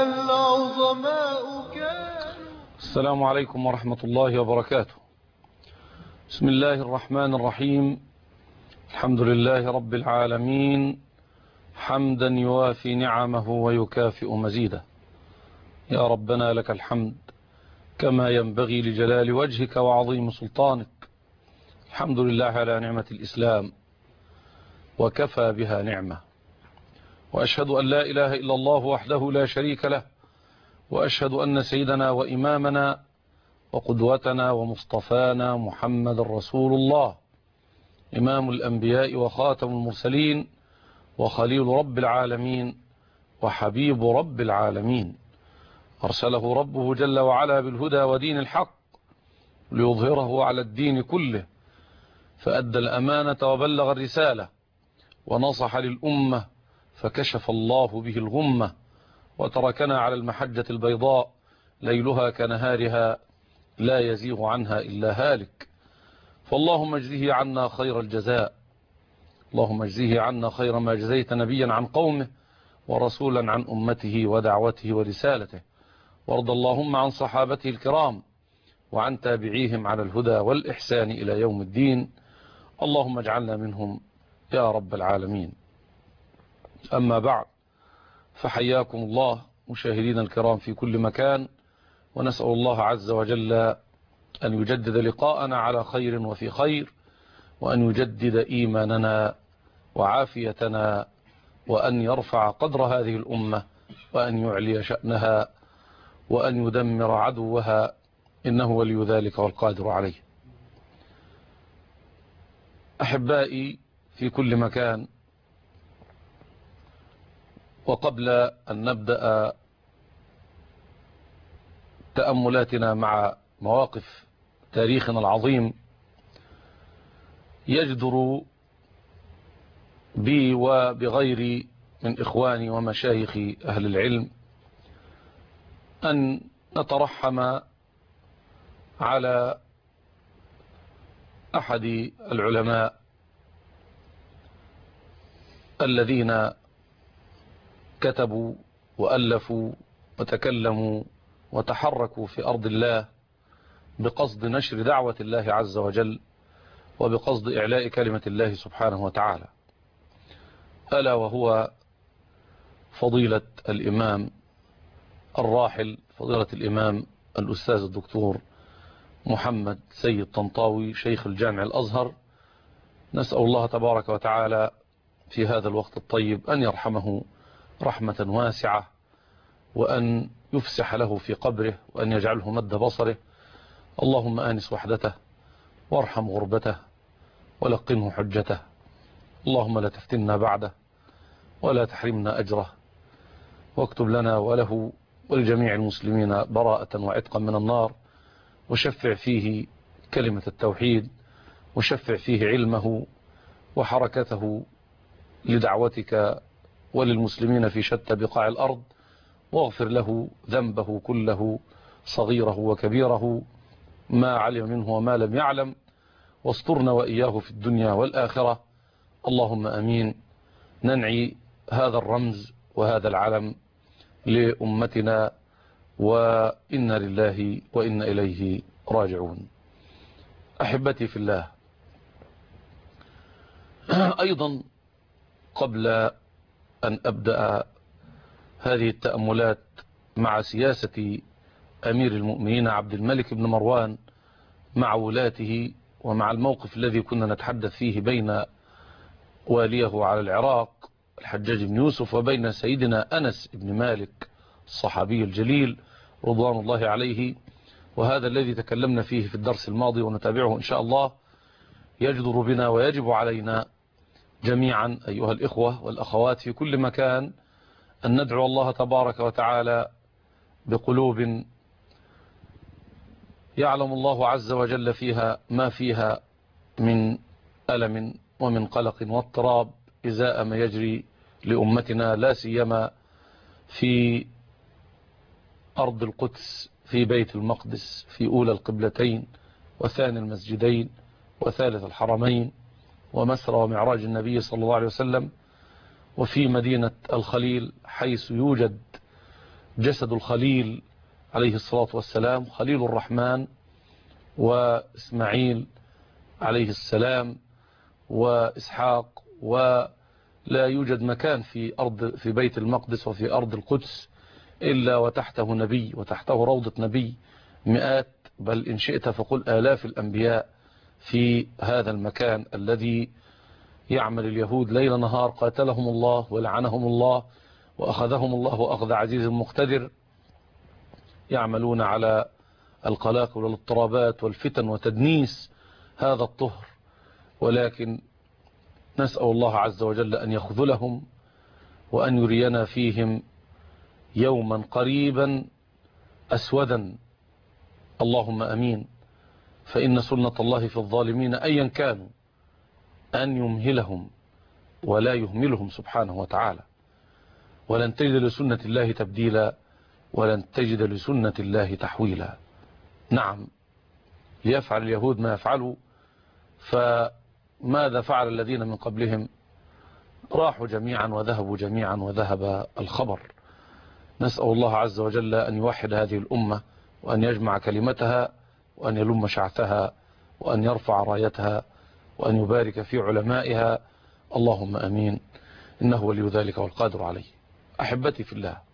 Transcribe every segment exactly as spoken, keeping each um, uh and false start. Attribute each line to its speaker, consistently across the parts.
Speaker 1: العظماء كانوا.
Speaker 2: السلام عليكم ورحمة الله وبركاته. بسم الله الرحمن الرحيم. الحمد لله رب العالمين، حمدا يوافي نعمه ويكافئ مزيده. يا ربنا لك الحمد كما ينبغي لجلال وجهك وعظيم سلطانك. الحمد لله على نعمة الإسلام وكفى بها نعمة، وأشهد أن لا إله إلا الله وحده لا شريك له، وأشهد أن سيدنا وإمامنا وقدوتنا ومصطفانا محمد رسول الله، إمام الأنبياء وخاتم المرسلين وخليل رب العالمين وحبيب رب العالمين، أرسله ربه جل وعلا بالهدى ودين الحق ليظهره على الدين كله، فأدى الأمانة وبلغ الرسالة ونصح للأمة فكشف الله به الغمة، وتركنا على المحجة البيضاء ليلها كنهارها لا يزيغ عنها إلا هالك. فاللهم اجزه عنا خير الجزاء، اللهم اجزه عنا خير ما جزيت نبيا عن قومه ورسولا عن أمته ودعوته ورسالته، وارض اللهم عن صحابته الكرام وعن تابعيهم على الهدى والإحسان إلى يوم الدين، اللهم اجعلنا منهم يا رب العالمين. أما بعد، فحياكم الله مشاهدين الكرام في كل مكان، ونسأل الله عز وجل أن يجدد لقاءنا على خير وفي خير، وأن يجدد إيماننا وعافيتنا، وأن يرفع قدر هذه الأمة، وأن يعلي شأنها، وأن يدمر عدوها، إنه ولي ذلك والقادر عليه. أحبائي في كل مكان، وقبل أن نبدأ تأملاتنا مع مواقف تاريخنا العظيم، يجدر بي وبغيري من إخواني ومشايخ أهل العلم أن نترحم على أحد العلماء الذين كتبوا وألفوا وتكلموا وتحركوا في أرض الله بقصد نشر دعوة الله عز وجل وبقصد إعلاء كلمة الله سبحانه وتعالى، ألا وهو فضيلة الإمام الراحل فضيلة الإمام الأستاذ الدكتور محمد سيد طنطاوي شيخ الجامع الأزهر. نسأل الله تبارك وتعالى في هذا الوقت الطيب أن يرحمه رحمة واسعة، وأن يفسح له في قبره، وأن يجعله مد بصره. اللهم آنس وحدته وارحم غربته ولقنه حجته، اللهم لا تفتنا بعده ولا تحرمنا أجره، واكتب لنا وله ولجميع المسلمين براءة وعتقا من النار، وشفع فيه كلمة التوحيد، وشفع فيه علمه وحركته لدعوتك وللمسلمين في شتى بقاع الأرض، واغفر له ذنبه كله صغيره وكبيره ما علم منه وما لم يعلم، واسترنا وإياه في الدنيا والآخرة، اللهم أمين. ننعي هذا الرمز وهذا العلم لأمتنا، وإنا لله وإنا إليه راجعون. أحبتي في الله، أيضا قبل أن أبدأ هذه التأملات مع سياسة أمير المؤمنين عبد الملك بن مروان مع ولاته، ومع الموقف الذي كنا نتحدث فيه بين واليه على العراق الحجاج بن يوسف وبين سيدنا أنس بن مالك الصحابي الجليل رضوان الله عليه، وهذا الذي تكلمنا فيه في الدرس الماضي ونتابعه إن شاء الله، يجدر بنا ويجب علينا جميعا أيها الإخوة والأخوات في كل مكان أن ندعو الله تبارك وتعالى بقلوب يعلم الله عز وجل فيها ما فيها من ألم ومن قلق واضطراب إزاء ما يجري لأمتنا، لا سيما في أرض القدس، في بيت المقدس، في أولى القبلتين وثاني المسجدين وثالث الحرمين، ومسرى ومعراج النبي صلى الله عليه وسلم، وفي مدينة الخليل حيث يوجد جسد الخليل عليه الصلاة والسلام، خليل الرحمن وإسماعيل عليه السلام وإسحاق، ولا يوجد مكان في أرض في بيت المقدس وفي أرض القدس إلا وتحته نبي وتحته روضة نبي، مئات بل إن شئت فقل آلاف الأنبياء في هذا المكان الذي يعمل اليهود ليل نهار، قاتلهم الله ولعنهم الله وأخذهم الله أخذ عزيز مقتدر، يعملون على القلاقل والاضطرابات والفتن وتدنيس هذا الطهر. ولكن نسأل الله عز وجل أن يخذلهم وأن يرينا فيهم يوما قريبا أسودا، اللهم أمين. فإن سنة الله في الظالمين أيا كانوا أن يمهلهم ولا يهملهم سبحانه وتعالى، ولن تجد لسنة الله تبديلا ولن تجد لسنة الله تحويلا. نعم، ليفعل اليهود ما يفعلوا، فماذا فعل الذين من قبلهم؟ راحوا جميعا وذهبوا جميعا وذهب الخبر. نسأل الله عز وجل أن يوحد هذه الأمة وأن يجمع كلمتها وأن يلم شعثها وأن يرفع رايتها وأن يبارك في علمائها، اللهم أمين، إنه ولي ذلك والقادر عليه. أحبتي في الله،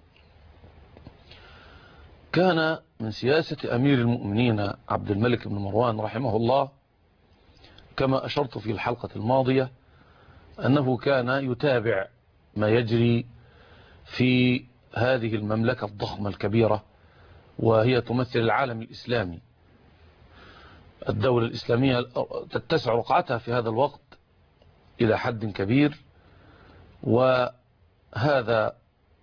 Speaker 2: كان من سياسة أمير المؤمنين عبد الملك بن مروان رحمه الله كما أشرت في الحلقة الماضية أنه كان يتابع ما يجري في هذه المملكة الضخمة الكبيرة، وهي تمثل العالم الإسلامي. الدولة الإسلامية تتسع رقعتها في هذا الوقت إلى حد كبير، وهذا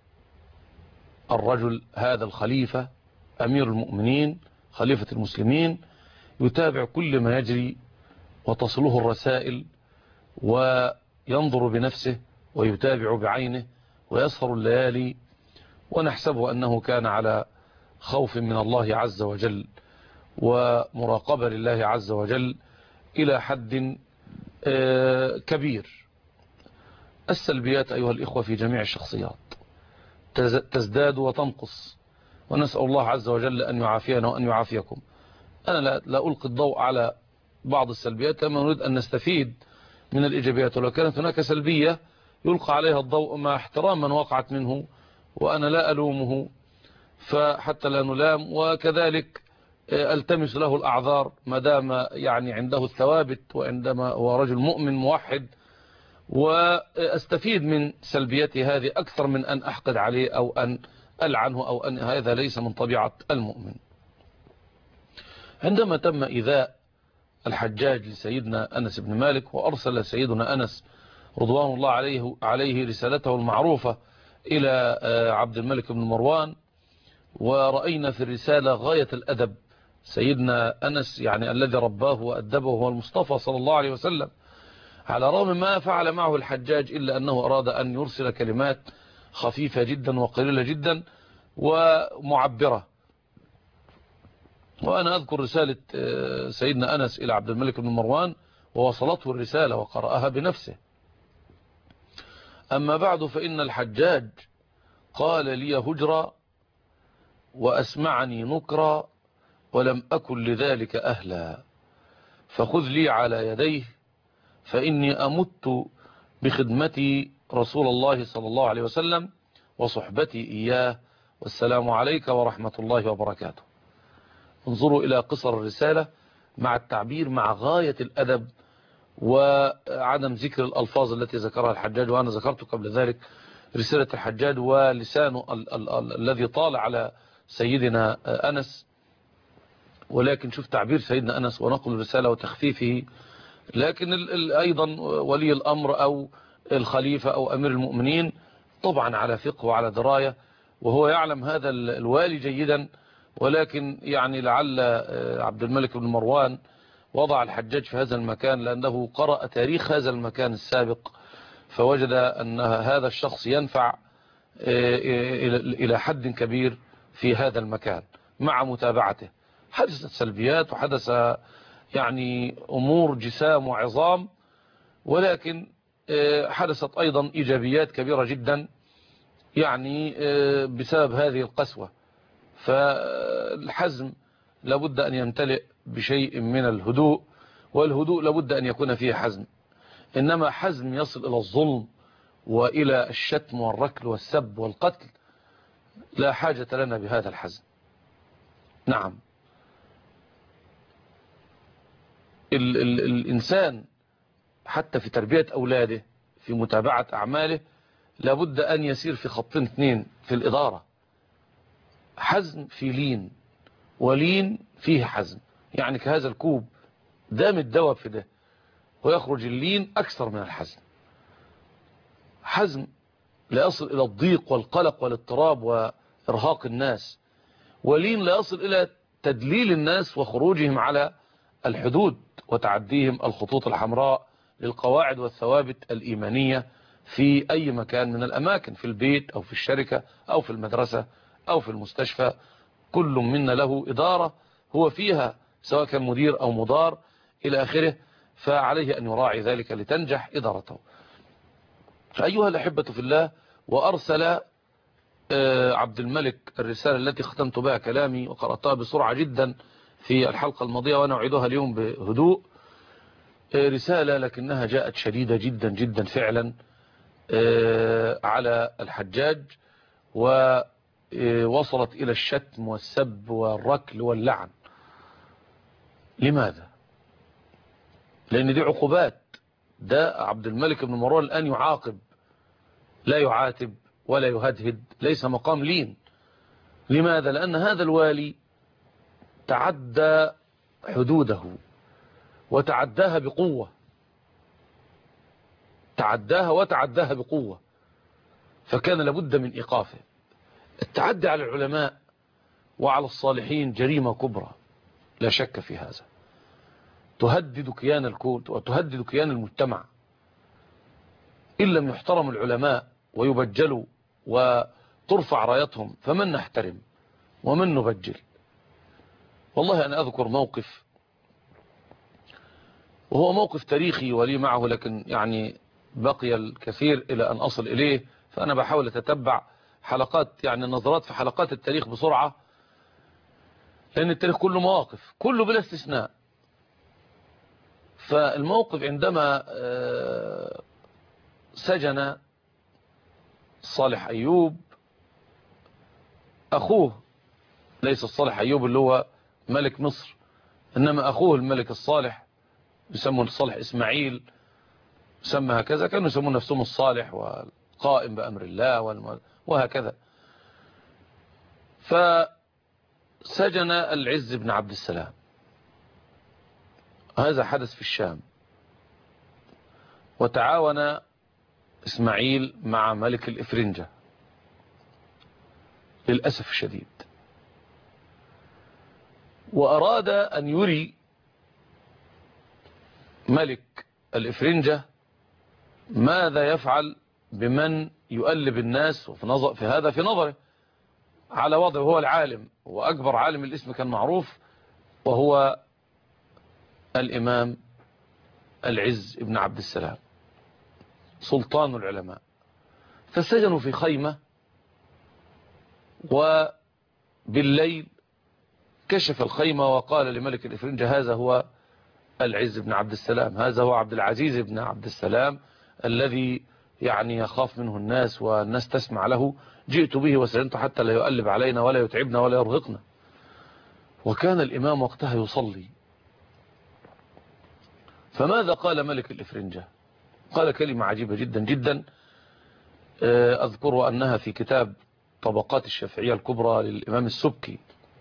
Speaker 2: الرجل هذا الخليفة أمير المؤمنين خليفة المسلمين يتابع كل ما يجري وتصله الرسائل وينظر بنفسه ويتابع بعينه ويسهر الليالي، ونحسبه أنه كان على خوف من الله عز وجل ومراقبة لله عز وجل إلى حد كبير. السلبيات أيها الإخوة في جميع الشخصيات تزداد وتنقص، ونسأل الله عز وجل أن يعافينا وأن يعافيكم. أنا لا, لا ألقي الضوء على بعض السلبيات كما نريد أن نستفيد من الإيجابيات، ولو كانت هناك سلبية يلقى عليها الضوء مع احترام من وقعت منه، وأنا لا ألومه فحتى لا نلام، وكذلك التمس له الأعذار ما دام يعني عنده الثوابت وعندما هو رجل مؤمن موحد، واستفيد من سلبيتي هذه أكثر من أن أحقد عليه أو أن ألعنه أو أن هذا ليس من طبيعة المؤمن. عندما تم إيذاء الحجاج لسيدنا أنس بن مالك، وأرسل سيدنا أنس رضوان الله عليه عليه رسالته المعروفة إلى عبد الملك بن مروان، ورأينا في الرسالة غاية الأدب. سيدنا أنس يعني الذي رباه وأدبه هو المصطفى صلى الله عليه وسلم، على رغم ما فعل معه الحجاج إلا أنه أراد أن يرسل كلمات خفيفة جدا وقليلة جدا ومعبرة. وأنا أذكر رسالة سيدنا أنس إلى عبد الملك بن مروان ووصلته الرسالة وقرأها بنفسه. أما بعد، فإن الحجاج قال لي هجرا وأسمعني نكرا ولم أكن لذلك أهلا، فخذ لي على يديه فإني أمت بخدمتي رسول الله صلى الله عليه وسلم وصحبتي إياه، والسلام عليك ورحمة الله وبركاته. انظروا إلى قصر الرسالة مع التعبير مع غاية الأدب وعدم ذكر الألفاظ التي ذكرها الحجاج. وأنا ذكرت قبل ذلك رسالة الحجاج ولسانه ال ال ال الذي طال على سيدنا أنس، ولكن شوف تعبير سيدنا أنس ونقل الرسالة وتخفيفه. لكن ال ال أيضا ولي الأمر أو الخليفة أو أمير المؤمنين طبعا على فقه وعلى دراية، وهو يعلم هذا الوالي جيدا، ولكن يعني لعل عبد الملك بن مروان وضع الحجاج في هذا المكان لأنه قرأ تاريخ هذا المكان السابق، فوجد أن هذا الشخص ينفع إلى حد كبير في هذا المكان. مع متابعته حدثت سلبيات وحدث يعني أمور جسام وعظام، ولكن حدثت أيضا إيجابيات كبيرة جدا. يعني بسبب هذه القسوة. فالحزم لابد أن يمتلئ بشيء من الهدوء، والهدوء لابد أن يكون فيه حزم. إنما حزم يصل إلى الظلم وإلى الشتم والركل والسب والقتل، لا حاجة لنا بهذا الحزم. نعم، ال ال الإنسان حتى في تربية أولاده، في متابعة أعماله، لابد أن يسير في خطين اثنين في الإدارة: حزم في لين، ولين فيه حزم. يعني كهذا الكوب ده متدوب في ده، ويخرج اللين أكثر من الحزم. حزم لا يصل إلى الضيق والقلق والاضطراب وإرهاق الناس، ولين لا يصل إلى تدليل الناس وخروجهم على الحدود وتعديهم الخطوط الحمراء للقواعد والثوابت الإيمانية في أي مكان من الأماكن، في البيت أو في الشركة أو في المدرسة أو في المستشفى. كل منا له إدارة هو فيها، سواء كان مدير أو مدار إلى آخره، فعليه أن يراعي ذلك لتنجح إدارته. أيها الأحبة في الله، وأرسل عبد الملك الرسالة التي ختمت بها كلامي وقرأتها بسرعة جدا في الحلقة الماضية وأنا أعيدها اليوم بهدوء، رسالة لكنها جاءت شديدة جدا جدا فعلا على الحجاج، ووصلت إلى الشتم والسب والركل واللعن. لماذا؟ لأن دي عقوبات. ده عبد الملك بن مروان الآن يعاقب، لا يعاتب ولا يهدهد، ليس مقام لين. لماذا؟ لأن هذا الوالي تعدى حدوده وتعداها بقوة، تعداها وتعداها بقوة، فكان لابد من إيقافه. التعدي على العلماء وعلى الصالحين جريمة كبرى، لا شك في هذا، تهدد كيان الكون وتهدد كيان المجتمع. إن لم يحترم العلماء ويبجلوا وترفع رايتهم، فمن نحترم ومن نبجل؟ والله أنا أذكر موقف، وهو موقف تاريخي ولي معه، لكن يعني بقي الكثير إلى أن أصل إليه، فأنا بحاول أتتبع حلقات، يعني النظرات في حلقات التاريخ بسرعة، لأن التاريخ كله مواقف، كله بلا استثناء. فالموقف عندما سجن صالح أيوب أخوه، ليس الصالح أيوب اللي هو ملك مصر، إنما أخوه الملك الصالح، يسمون الصالح إسماعيل، سمى هكذا، كانوا يسمون نفسهم الصالح والقائم بأمر الله وهكذا. فسجن العز بن عبد السلام، هذا حدث في الشام، وتعاون إسماعيل مع ملك الإفرنجة للأسف الشديد، وأراد أن يري ملك الإفرنجة ماذا يفعل بمن يؤلب الناس، وفي نظر في هذا في نظره على وضعه هو العالم، وأكبر عالم، الاسم كان معروف، وهو الإمام العز بن عبد السلام سلطان العلماء. فسجنوا في خيمة، وبالليل كشف الخيمة وقال لملك الإفرنجة: هذا هو العز بن عبد السلام، هذا هو عبد العزيز بن عبد السلام الذي يعني يخاف منه الناس والناس تسمع له، جئت به وسجنته حتى لا يؤلب علينا ولا يتعبنا ولا يرهقنا. وكان الإمام وقتها يصلي. فماذا قال ملك الإفرنجة؟ قال كلمة عجيبة جدا جدا، أذكر أنها في كتاب طبقات الشافعية الكبرى للإمام السبكي.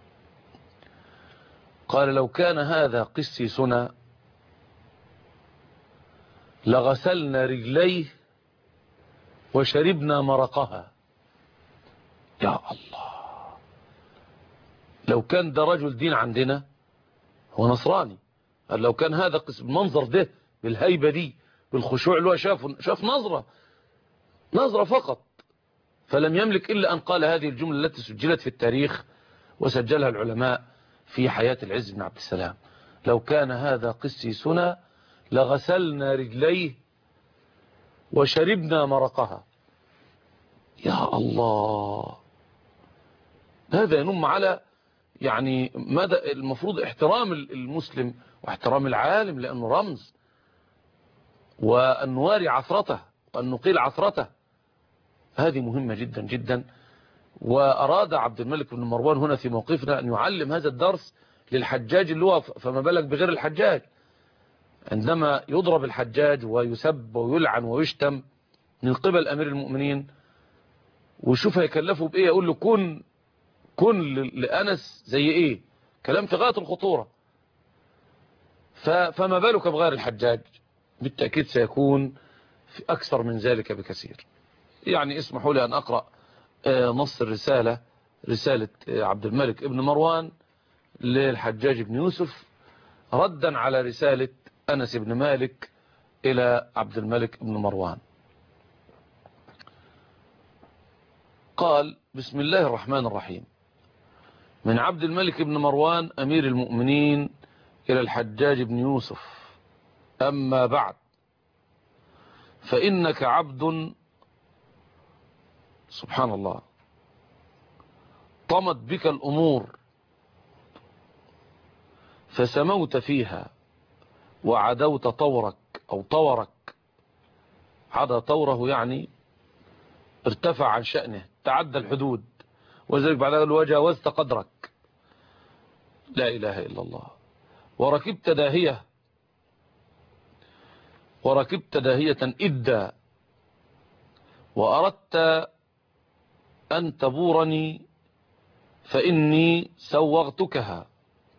Speaker 2: قال: لو كان هذا قسيسنا لغسلنا رجليه وشربنا مرقها. يا الله، لو كان ده رجل دين عندنا، هو نصراني، قال لو كان هذا المنظر ده بالهيبة دي بالخشوع اللي هو شافه، شاف نظرة نظرة فقط، فلم يملك إلا أن قال هذه الجملة التي سجلت في التاريخ وسجلها العلماء في حياة العز بن عبد السلام: لو كان هذا قسيسنا لغسلنا رجليه وشربنا مرقها. يا الله، هذا ينم على يعني مدى المفروض احترام المسلم واحترام العالم، لأنه رمز، وأن نواري عثرته وأن نقيل عثرته، هذه مهمة جدا جدا. وأراد عبد الملك بن مروان هنا في موقفنا أن يعلم هذا الدرس للحجاج اللي هو، فما بالك بغير الحجاج، عندما يضرب الحجاج ويسب ويلعن ويشتم من قبل أمير المؤمنين، وشوف هيكلفه بإيه، يقول له كن كن لأنس زي إيه، كلام في غاية الخطورة. فما بالك بغير الحجاج، بالتأكيد سيكون في أكثر من ذلك بكثير. يعني اسمحوا لي أن أقرأ نص الرسالة، رسالة عبد الملك ابن مروان للحجاج بن يوسف ردا على رسالة أنس بن مالك إلى عبد الملك بن مروان. قال: بسم الله الرحمن الرحيم. من عبد الملك بن مروان أمير المؤمنين إلى الحجاج بن يوسف: أما بعد، فإنك عبد، سبحان الله، طمت بك الأمور فسموت فيها وعدوت طورك أو طورك، عدا طوره يعني ارتفع عن شأنه، تعدى الحدود، وذلك بعد ذلك وجاوزت قدرك، لا إله إلا الله. وركبت داهية وركبت داهية إدى، وأردت أن تبورني فإني سوغتكها،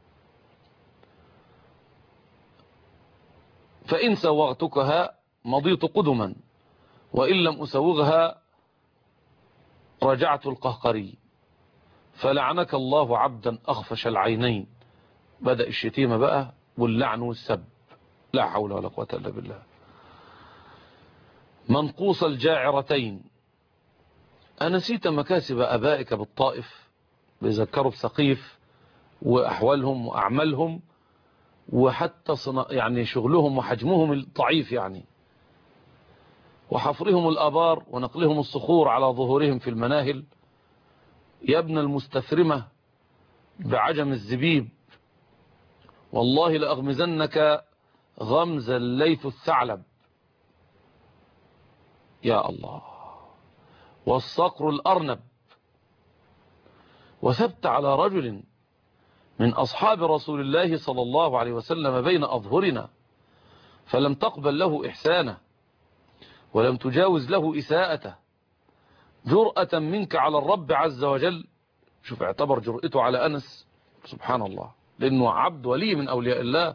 Speaker 2: فإن سوغتكها مضيت قدما، وإن لم أسوغها رجعت القهقري، فلعنك الله عبدا أخفش العينين. بدأ الشتيمة بقى واللعن والسب، لا حول ولا قوة إلا بالله. منقوص الجاعرتين، أنسيت مكاسب أبائك بالطائف، بيذكروا بسقيف وأحوالهم وأعمالهم، وحتى صنا يعني شغلهم وحجمهم الضعيف يعني، وحفرهم الآبار ونقلهم الصخور على ظهورهم في المناهل. يا ابن المستثرمة بعجم الزبيب، والله لأغمزنك غمز الليث الثعلب، يا الله. والصقر الأرنب، وثبت على رجل من أصحاب رسول الله صلى الله عليه وسلم بين أظهرنا، فلم تقبل له إحسانه ولم تجاوز له إساءته، جرأة منك على الرب عز وجل. شوف اعتبر جرأته على أنس، سبحان الله، لأنه عبد ولي من أولياء الله.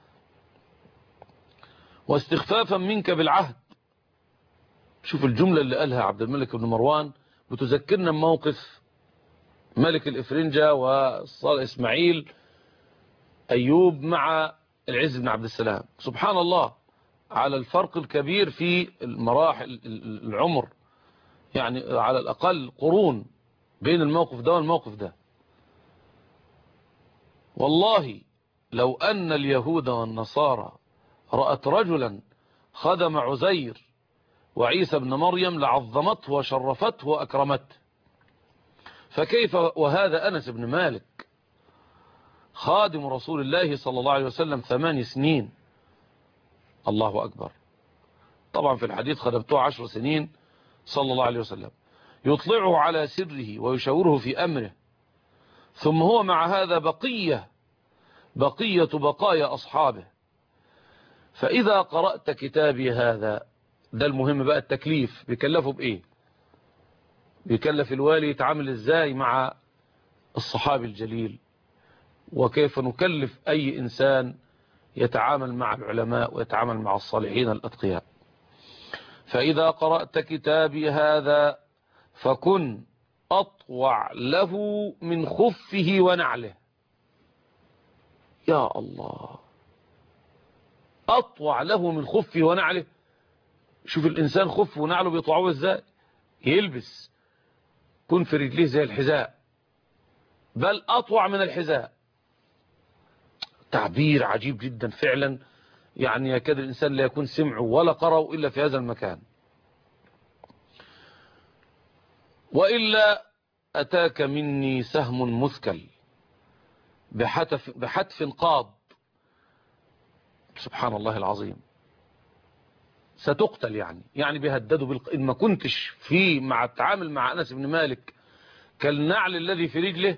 Speaker 2: واستخفافا منك بالعهد، شوف الجملة اللي قالها عبد الملك بن مروان بتذكرنا موقف ملك الإفرنجة وإسماعيل أيوب مع العز بن عبد السلام. سبحان الله على الفرق الكبير في المراحل العمر، يعني على الأقل قرون بين الموقف ده والموقف ده. والله لو أن اليهود والنصارى رأت رجلا خدم عزير وعيسى بن مريم لعظمته وشرفته وأكرمته، فكيف وهذا أنس بن مالك خادم رسول الله صلى الله عليه وسلم ثمان سنين، الله أكبر. طبعا في الحديث خدمته عشر سنين صلى الله عليه وسلم، يطلعه على سره ويشاوره في أمره، ثم هو مع هذا بقية بقية بقايا أصحابه. فإذا قرأت كتابي هذا، ده المهم بقى، التكليف بيكلفه بإيه، بيكلف الوالي يتعامل إزاي مع الصحابي الجليل، وكيف نكلف أي إنسان يتعامل مع العلماء ويتعامل مع الصالحين الأتقياء. فإذا قرأت كتابي هذا فكن أطوع له من خفه ونعله، يا الله، أطوع له من خفه ونعله. شوف الإنسان خفه ونعله بيطوعوه إزاي، يلبس كن في رجليه زي الحذاء، بل أطوع من الحذاء. تعبير عجيب جدا فعلا، يعني يكاد الإنسان لا يكون سمعه ولا قرأه إلا في هذا المكان. وإلا أتاك مني سهم مثكل بحتف, بحتف قاض. سبحان الله العظيم. ستقتل يعني يعني بيهددوا بالق... إن ما كنتش في مع التعامل مع أنس بن مالك كالنعل الذي في رجله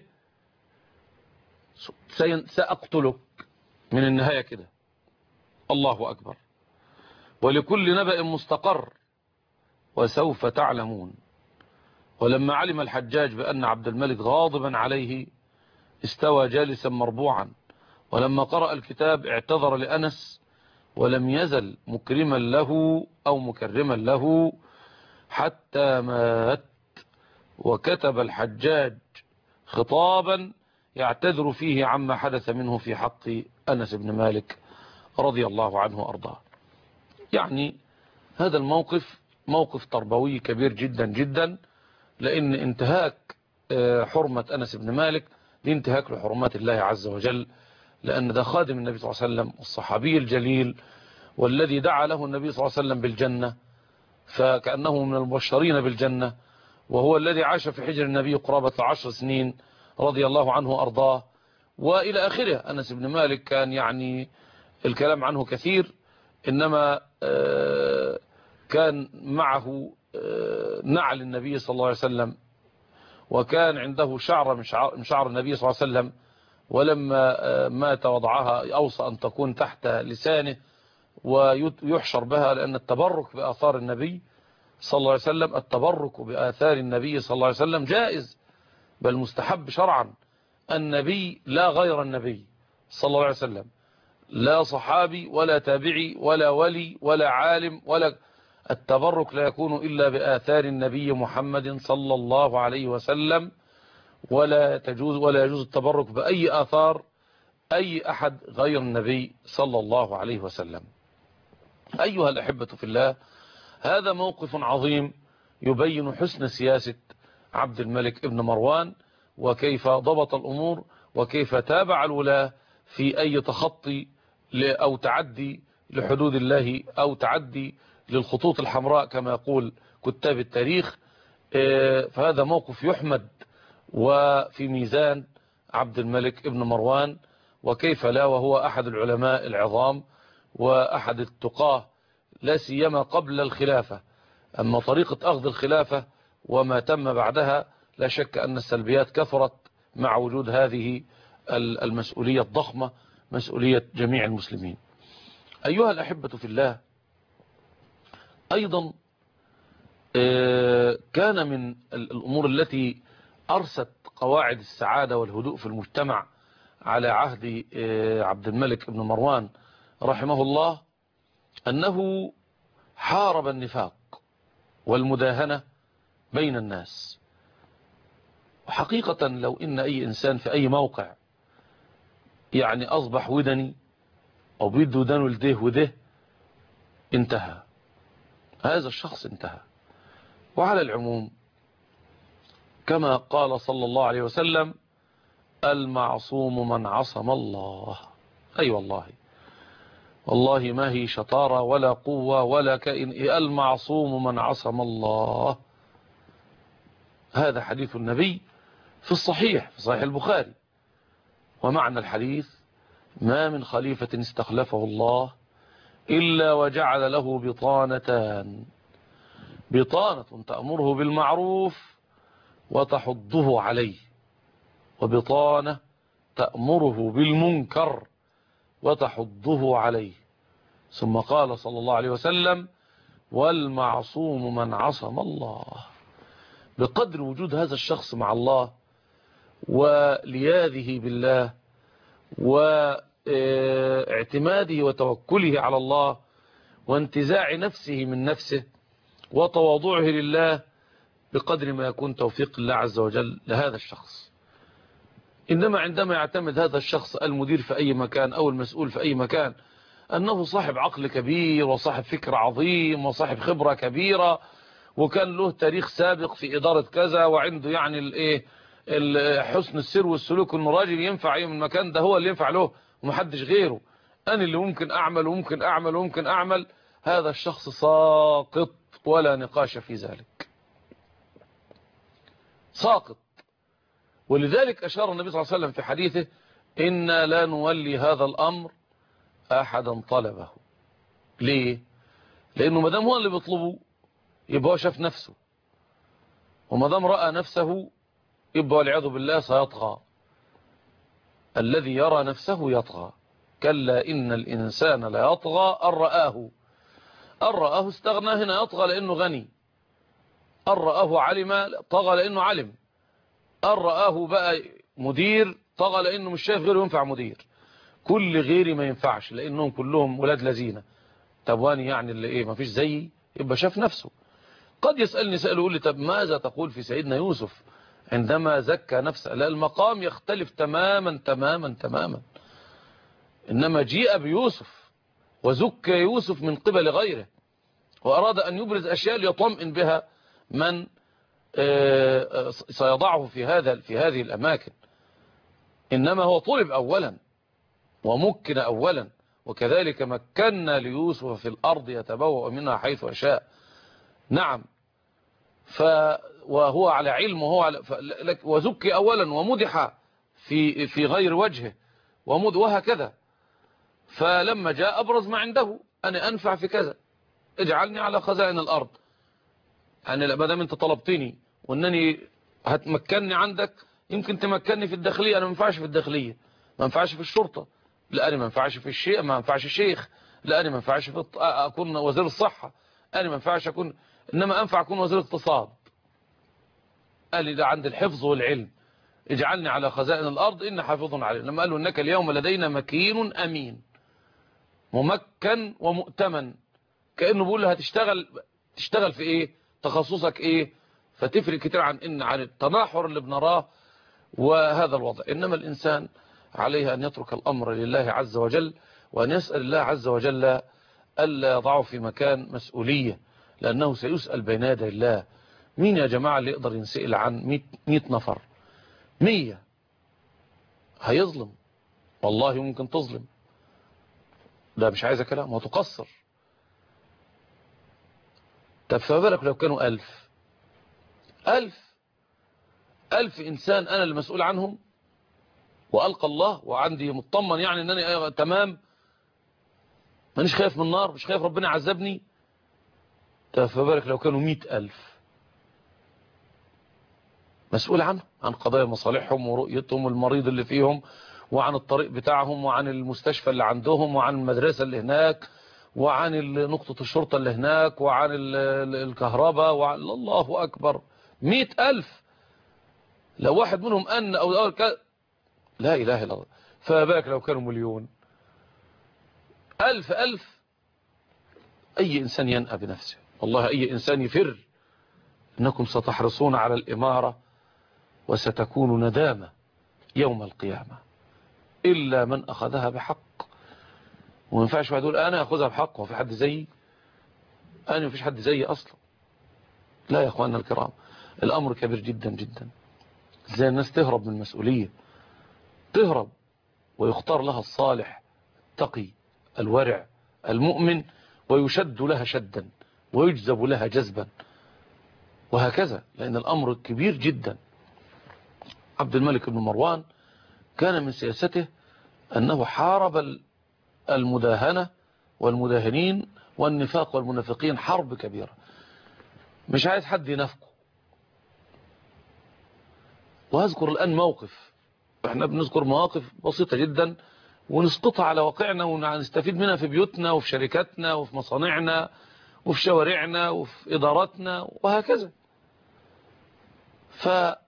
Speaker 2: سأقتلك من النهاية كده. الله أكبر. ولكل نبأ مستقر وسوف تعلمون. ولما علم الحجاج بأن عبد الملك غاضبا عليه استوى جالسا مربوعا، ولما قرأ الكتاب اعتذر لأنس ولم يزل مكرما له أو مكرما له حتى مات. وكتب الحجاج خطابا يعتذر فيه عما حدث منه في حق أنس بن مالك رضي الله عنه وأرضاه. يعني هذا الموقف موقف تربوي كبير جدا جدا، لأن انتهاك حرمة أنس بن مالك دي انتهاك لحرمات الله عز وجل، لأن ده خادم النبي صلى الله عليه وسلم والصحابي الجليل والذي دعا له النبي صلى الله عليه وسلم بالجنة، فكأنه من المبشرين بالجنة، وهو الذي عاش في حجر النبي قرابة عشر سنين رضي الله عنه وأرضاه وإلى آخره. أنس بن مالك كان يعني الكلام عنه كثير، إنما كان معه نعل النبي صلى الله عليه وسلم، وكان عنده شعر من شعر النبي صلى الله عليه وسلم، ولما مات وضعها أوصى أن تكون تحت لسانه ويحشر بها، لأن التبرك بآثار النبي صلى الله عليه وسلم التبرك بآثار النبي صلى الله عليه وسلم جائز بل مستحب شرعا. النبي لا غير النبي صلى الله عليه وسلم، لا صحابي ولا تابعي ولا ولي ولا عالم، ولا التبرك لا يكون إلا بآثار النبي محمد صلى الله عليه وسلم، ولا تجوز ولا يجوز التبرك بأي آثار أي أحد غير النبي صلى الله عليه وسلم. أيها الأحبة في الله، هذا موقف عظيم يبين حسن سياسة عبد الملك ابن مروان، وكيف ضبط الأمور، وكيف تابع الولاة في أي تخطي أو تعدي لحدود الله أو تعدي للخطوط الحمراء كما يقول كتاب التاريخ. فهذا موقف يحمد وفي ميزان عبد الملك ابن مروان، وكيف لا وهو أحد العلماء العظام وأحد التقاه لا سيما قبل الخلافة. أما طريقة أخذ الخلافة وما تم بعدها لا شك أن السلبيات كثرت مع وجود هذه المسؤولية الضخمة، مسؤولية جميع المسلمين. أيها الأحبة في الله، أيضا كان من الأمور التي أرست قواعد السعادة والهدوء في المجتمع على عهد عبد الملك بن مروان رحمه الله أنه حارب النفاق والمداهنة بين الناس. وحقيقة لو إن أي إنسان في أي موقع يعني أصبح ودني أو بيد ودانه لده وده انتهى، هذا الشخص انتهى. وعلى العموم كما قال صلى الله عليه وسلم: المعصوم من عصم الله. أي أيوة والله والله ما هي شطارة ولا قوة ولا كائن، المعصوم من عصم الله. هذا حديث النبي في الصحيح في صحيح البخاري. ومعنى الحديث: ما من خليفة استخلفه الله إلا وجعل له بطانتان، بطانة تأمره بالمعروف وتحضه عليه، وبطانة تأمره بالمنكر وتحضه عليه. ثم قال صلى الله عليه وسلم: والمعصوم من عصم الله. بقدر وجود هذا الشخص مع الله ولياذه بالله واعتماده وتوكله على الله وانتزاع نفسه من نفسه وتواضعه لله، بقدر ما يكون توفيق الله عز وجل لهذا الشخص. إنما عندما يعتمد هذا الشخص المدير في أي مكان أو المسؤول في أي مكان أنه صاحب عقل كبير وصاحب فكر عظيم وصاحب خبرة كبيرة وكان له تاريخ سابق في إدارة كذا وعنده يعني الايه حسن السير والسلوك، انه راجل ينفع ايه من المكان ده، هو اللي ينفع له ومحدش غيره، أنا اللي ممكن أعمل وممكن أعمل وممكن أعمل، هذا الشخص ساقط ولا نقاش في ذلك. ساقط. ولذلك أشار النبي صلى الله عليه وسلم في حديثه: إنا لا نولي هذا الأمر أحدا طلبه. ليه؟ لأنه مدام هو اللي بيطلبه يبقى هو شاف نفسه، ومدام رأى نفسه يبقى والعياذ بالله سيطغى. الذي يرى نفسه يطغى. كلا إن الإنسان لا يطغى أن رآه. أن رآه استغنى، هنا يطغى لأنه غني. أن رآه علم، طغى لأنه علم. أن رآه بقى مدير، طغى لأنه مش شايف غيره ينفع مدير. كل غيري ما ينفعش لأنهم كلهم ولاد لذينه. طب واني يعني اللي إيه ما فيش زيي؟ يبقى شاف نفسه. قد يسألني سأل يقول لي: طب ماذا تقول في سيدنا يوسف عندما زكى نفسه؟ لا، المقام يختلف تماما تماما تماما. إنما جيء بيوسف وزكى يوسف من قبل غيره، وأراد أن يبرز أشياء ليطمئن بها من سيضعه في هذا في هذه الأماكن. إنما هو طلب أولا ومكن أولا، وكذلك مكنا ليوسف في الأرض يتبوأ منها حيث يشاء. نعم. ف وهو على علم، وهو على وزكي أولا ومدح في في غير وجهه ومد وهكذا. فلما جاء أبرز ما عنده: أنا أنفع في كذا، اجعلني على خزائن الأرض. يعني ما دام أنت طلبتني وأنني هتمكنني عندك، يمكن تمكنني في الداخلية، أنا ما ينفعش في الداخلية، ما ينفعش في الشرطة، لا أنا ما ينفعش في الشيء، ما ينفعش شيخ، لا أنا ما ينفعش في أكون وزير الصحة، أنا ما ينفعش أكون، إنما أنفع أكون وزير اقتصاد. قال لي: ده عند الحفظ والعلم، اجعلني على خزائن الأرض إن حافظ عليه. لما قالوا: إنك اليوم لدينا مكين أمين، ممكن ومؤتمن، كأنه بيقول له هتشتغل تشتغل في إيه، تخصصك إيه. فتفرق كتير عن إن عن التناحر اللي بنراه وهذا الوضع. إنما الإنسان عليه أن يترك الأمر لله عز وجل، وأن يسأل الله عز وجل ألا يضعه في مكان مسؤولية، لأنه سيسأل بين يدي الله. مين يا جماعة اللي يقدر ينسأل عن مئة نفر؟ مية هيظلم، والله ممكن تظلم، ده مش عايزة كلام، وتقصر. طب فما بالك لو كانوا ألف ألف ألف إنسان أنا المسؤول عنهم، وألقى الله وعندي مطمن يعني أنني تمام، مانيش خايف من النار، مش خايف ربنا عذبني. طب فما بالك لو كانوا مئة ألف مسؤول عنهم، عن قضايا مصالحهم ورؤيتهم والمريض اللي فيهم، وعن الطريق بتاعهم، وعن المستشفى اللي عندهم، وعن المدرسة اللي هناك، وعن نقطة الشرطة اللي هناك، وعن الكهرباء، وعن الله أكبر. مئة ألف لو واحد منهم أن أو أو لا إله إلا الله. فما بالك لو كانوا مليون؟ ألف ألف أي إنسان ينأى بنفسه، والله أي إنسان يفر. إنكم ستحرصون على الإمارة وستكون ندامة يوم القيامة إلا من أخذها بحق. وما ينفعش واحد يقول أنا أخذها بحق وفي حد زيي، أنا ما فيش حد زيي أصلا. لا يا أخواننا الكرام، الأمر كبير جدا جدا. زي الناس تهرب من المسؤولية، تهرب ويختار لها الصالح التقي الورع المؤمن، ويشد لها شدا ويجذب لها جذبا، وهكذا. لأن الأمر كبير جدا. عبد الملك بن مروان كان من سياسته أنه حارب المداهنة والمداهنين والنفاق والمنافقين حرب كبيرة، مش عايز حد ينافقه. وأذكر الآن موقف، احنا بنذكر مواقف بسيطة جدا ونسقطها على واقعنا ونستفيد منها في بيوتنا وفي شركاتنا وفي مصانعنا وفي شوارعنا وفي إداراتنا وهكذا. فرحمه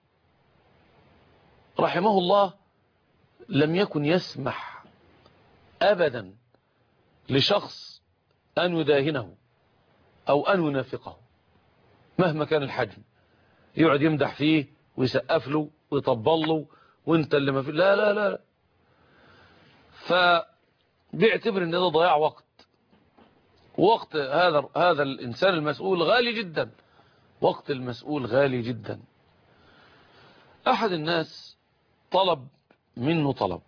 Speaker 2: الله لم يكن يسمح أبدا لشخص أن يداهنه أو أن ينافقه مهما كان الحجم، يقعد يمدح فيه ويسقف له ويطبل له وانت اللي ما فيه، لا لا لا. فبيعتبر ان ده ضياع وقت، وقت هذا هذا الإنسان المسؤول غالي جدا، وقت المسؤول غالي جدا. أحد الناس طلب منه طلب،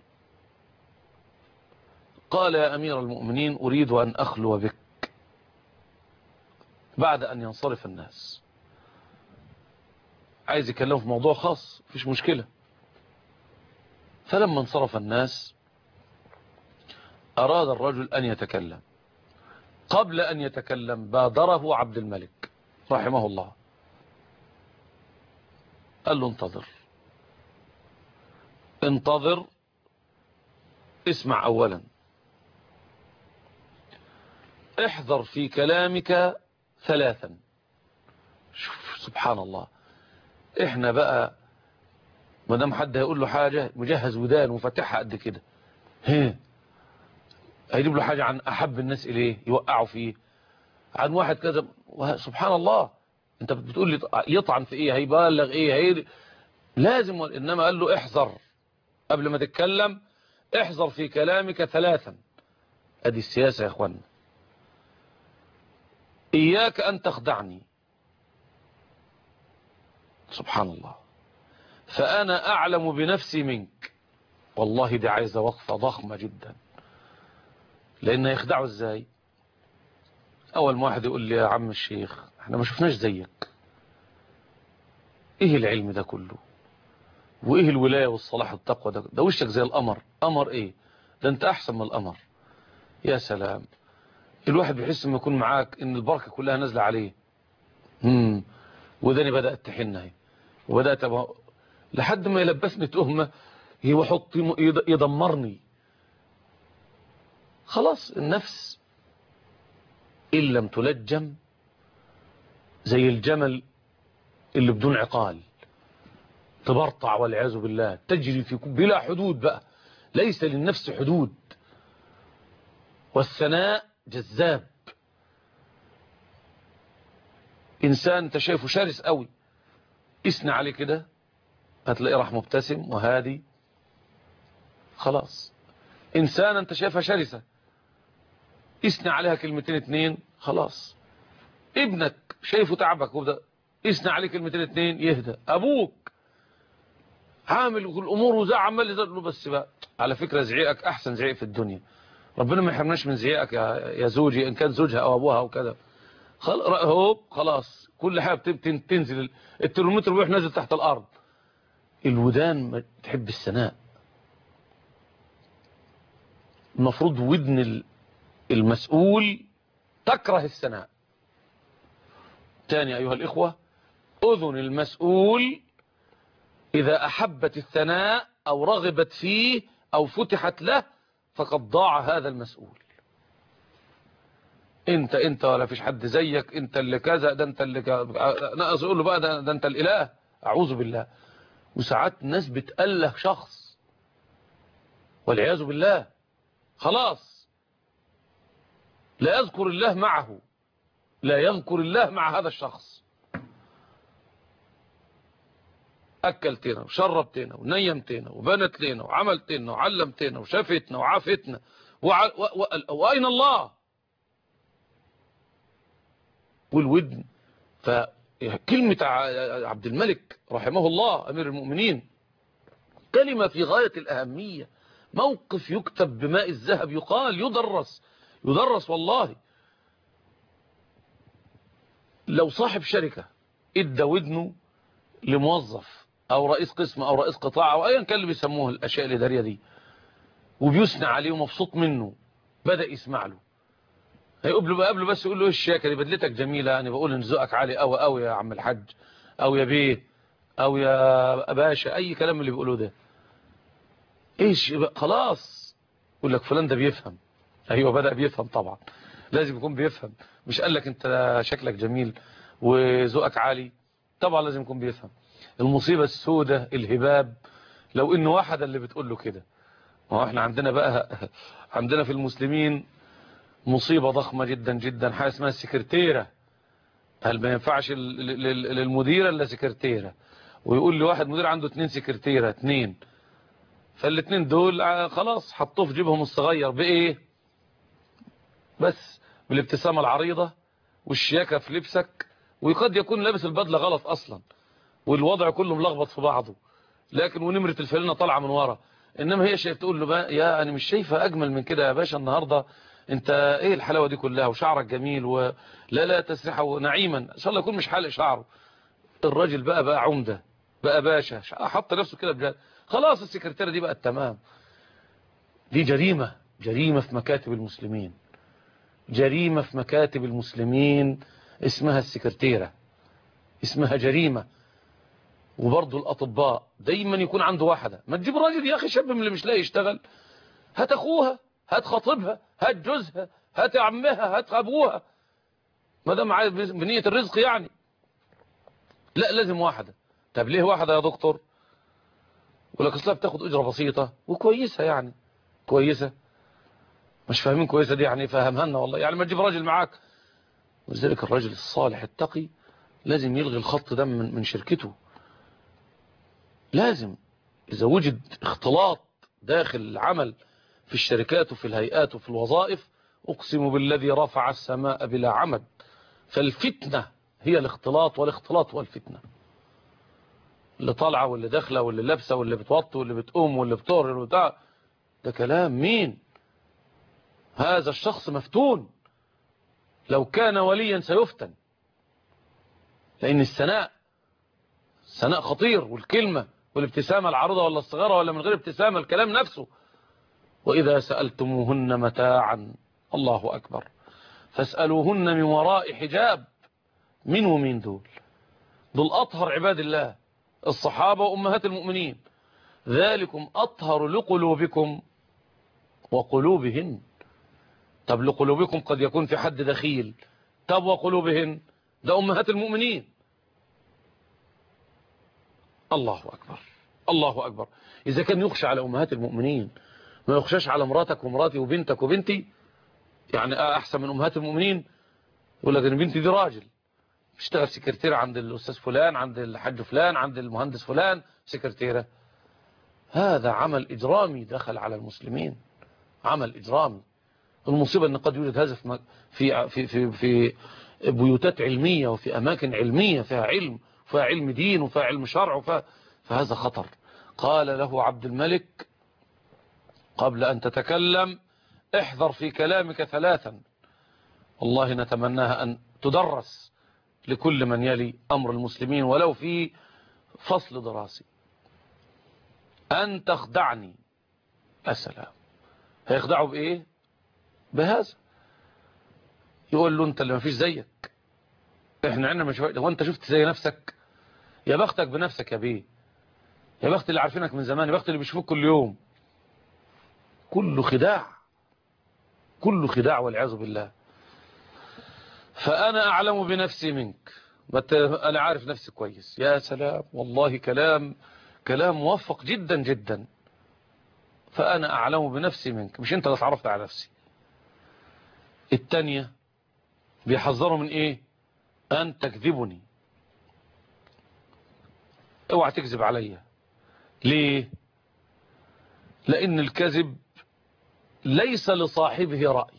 Speaker 2: قال: يا أمير المؤمنين أريد أن أخلو بك بعد أن ينصرف الناس. عايز يكلمه في موضوع خاص مفيش مشكلة. فلما انصرف الناس أراد الرجل أن يتكلم. قبل أن يتكلم بادره عبد الملك رحمه الله، قال له انتظر انتظر اسمع أولا، احذر في كلامك ثلاثا. شوف سبحان الله، احنا بقى ما دام حد هيقول له حاجة مجهز ودان وفتحها قد كده، هي هيجيب له حاجة عن أحب الناس إليه يوقعوا فيه، عن واحد كذا، سبحان الله. انت بتقول لي يطعن في ايه، هيبلغ ايه، هي لازم. انما قال له احذر قبل ما تتكلم، احذر في كلامك ثلاثا. ادي السياسة يا اخوانا. اياك ان تخدعني، سبحان الله، فانا اعلم بنفسي منك. والله دي عايزة وقفة ضخمة جدا، لان يخدعوا ازاي؟ اول ما واحد يقول لي يا عم الشيخ احنا ما شفناش زيك، ايه العلم ده كله، وايه الولاية والصلاح والتقوى ده، ده وشك زي القمر. قمر ايه ده، انت احسن من القمر. يا سلام، الواحد بيحس لما يكون معاك ان البركة كلها نازلة عليه. امم وداني بدأت تحن اهي، وبدأت أبقى لحد ما يلبسني تهمة يحط يدمرني. خلاص النفس إن لم تلجم زي الجمل اللي بدون عقال، تبرطع والعياذ بالله، تجري في بلا حدود بقى، ليس للنفس حدود. والثناء جذاب. إنسان انت شايفه شرس قوي، اثنى عليه كده هتلاقيه راح مبتسم وهادي. خلاص. إنسان انت شايفها شرسة، اثنى عليها كلمتين اتنين خلاص. ابنك شايفه تعبك وبدأ اثنى عليه كلمتين اتنين يهدى. أبوك عامل الأمور وزع عمال يزعل له، بس بقى على فكرة زعيقك أحسن زعيق في الدنيا. ربنا ما يحرمناش من زعيقك يا يا زوجي، إن كان زوجها أو أبوها أو كذا. خلاص كل حاجة بتنزل، الترمومتر بيروح نازل تحت الأرض. الودان تحب الثناء. المفروض ودن المسؤول تكره الثناء. تاني أيها الإخوة، أذن المسؤول إذا أحبت الثناء أو رغبت فيه أو فتحت له فقد ضاع هذا المسؤول. انت انت ولا فيش حد زيك، انت اللي كذا، ده انت اللي كذا. ناقص يقول له بقى ده, ده انت الإله. أعوذ بالله. وساعات ناس بتأله شخص والعياذ بالله، خلاص لا يذكر الله معه، لا يذكر الله مع هذا الشخص. أكلتنا وشربتنا ونيمتنا وبنت لنا وعملتنا وعلمتنا وشافتنا وعافتنا وع... و... و... وأين الله؟ والودن. فكلمة عبد الملك رحمه الله أمير المؤمنين كلمة في غاية الأهمية، موقف يكتب بماء الذهب، يقال يدرس يدرس والله. لو صاحب شركة ادى ودنه لموظف أو رئيس قسم أو رئيس قطاع أو أيا كان اللي بيسموه الأشياء الإدارية دي، وبيثنى عليه ومبسوط منه، بدأ يسمع له، هيقابله بقابله بس يقول له ايه الشياكه دي، بدلتك جميله، انا بقول ان ذوقك عالي قوي قوي يا عم الحاج، او يا بيه، او يا باشا، اي كلام اللي بيقولوه ده ايش خلاص. يقول لك فلان ده بيفهم. ايوه بدأ بيفهم طبعا، لازم يكون بيفهم. مش قال لك انت شكلك جميل وذوقك عالي، طبعا لازم يكون بيفهم. المصيبه السوداء الهباب لو ان واحد اللي بتقول له كده. ما هو احنا عندنا بقى عندنا في المسلمين مصيبة ضخمة جدا جدا، حاجة اسمها السكرتيرة. هل ما ينفعش للمديرة الا سكرتيرة؟ ويقول لي واحد مدير عنده اتنين سكرتيرة، اتنين، فالاتنين دول خلاص حطوه في جيبهم الصغير بايه؟ بس بالابتسامة العريضة والشياكة في لبسك، وقد يكون لابس البدلة غلط اصلا والوضع كله ملخبط في بعضه، لكن ونمرة الفلانة طالعة من ورا. انما هي شايف تقول له بقى يا انا مش شايفة اجمل من كده يا باشا النهاردة، انت ايه الحلاوة دي كلها، وشعرك جميل، ولا لا تسرحه نعيما، ان شاء الله يكون مش حالق شعره. الراجل بقى بقى عمدة بقى باشا، حط نفسه كده بجد، خلاص السكرتيرة دي بقت تمام. دي جريمة، جريمة في مكاتب المسلمين، جريمة في مكاتب المسلمين اسمها السكرتيرة، اسمها جريمة. وبرضه الأطباء دايما يكون عنده واحدة. ما تجيب راجل يا أخي شاب من اللي مش لاقي يشتغل، هات أخوها، هات خطيبها، هات جوزها، هات عمها، هات أبوها، ما دام بنية الرزق يعني. لا لازم واحدة. طب ليه واحدة يا دكتور؟ ولك اصلها بتاخد أجرة بسيطة وكويسة، يعني كويسة، مش فاهمين كويسة دي يعني، فهمها لنا والله. يعني ما تجيب راجل معاك. ولذلك الراجل الصالح التقي لازم يلغي الخط ده من من شركته. لازم، إذا وجد اختلاط داخل العمل في الشركات وفي الهيئات وفي الوظائف، أقسم بالذي رفع السماء بلا عمد. فالفتنة هي الاختلاط، والاختلاط هو الفتنة. اللي طالعة واللي داخلة واللي لابسة واللي بتوطي واللي بتقوم واللي بتور واللي بتاع، ده كلام مين؟ هذا الشخص مفتون، لو كان وليا سيفتن. لأن الثناء، الثناء خطير، والكلمة والابتسامة العارضة ولا الصغيرة ولا من غير ابتسامة، الكلام نفسه. وإذا سألتموهن متاعا، الله أكبر، فاسألوهن من وراء حجاب. من ومين دول؟ دول أطهر عباد الله، الصحابة وأمهات المؤمنين. ذلكم أطهر لقلوبكم وقلوبهن. طب لقلوبكم قد يكون في حد دخيل، طب وقلوبهن ده أمهات المؤمنين. الله أكبر، الله أكبر. إذا كان يخشى على أمهات المؤمنين، ما يخشاش على مراتك ومراتي وبنتك وبنتي؟ يعني أحسن من أمهات المؤمنين؟ يقول لك أن بنتي دي راجل بيشتغل سكرتيرة عند الأستاذ فلان، عند الحاج فلان، عند المهندس فلان سكرتيرة. هذا عمل إجرامي دخل على المسلمين، عمل إجرامي. المصيبة أن قد يوجد هذا في في في في بيوتات علمية وفي أماكن علمية فيها علم، فيها علم دين وفيها علم شرع، وفيها، فهذا خطر. قال له عبد الملك قبل أن تتكلم احذر في كلامك ثلاثا، والله نتمناها أن تدرس لكل من يلي أمر المسلمين ولو في فصل دراسي. أن تخدعني. السلام. هيخدعوا بإيه؟ بهذا. يقول له أنت اللي ما فيش زيك، إحنا عندنا مش هو أنت شفت زي نفسك؟ يا بختك بنفسك يا بيه، يا بخت اللي عارفينك من زمان، يا بخت اللي بيشوفوك كل يوم. كله خداع، كله خداع والعياذ بالله. فأنا أعلم بنفسي منك، أنا عارف نفسي كويس. يا سلام، والله كلام كلام موفق جدا جدا. فأنا أعلم بنفسي منك، مش أنت اللي اتعرفت على نفسي. التانية بيحذروا من إيه؟ أن تكذبني، اوعى تكذب عليا. ليه؟ لأن الكذب ليس لصاحبه رأي.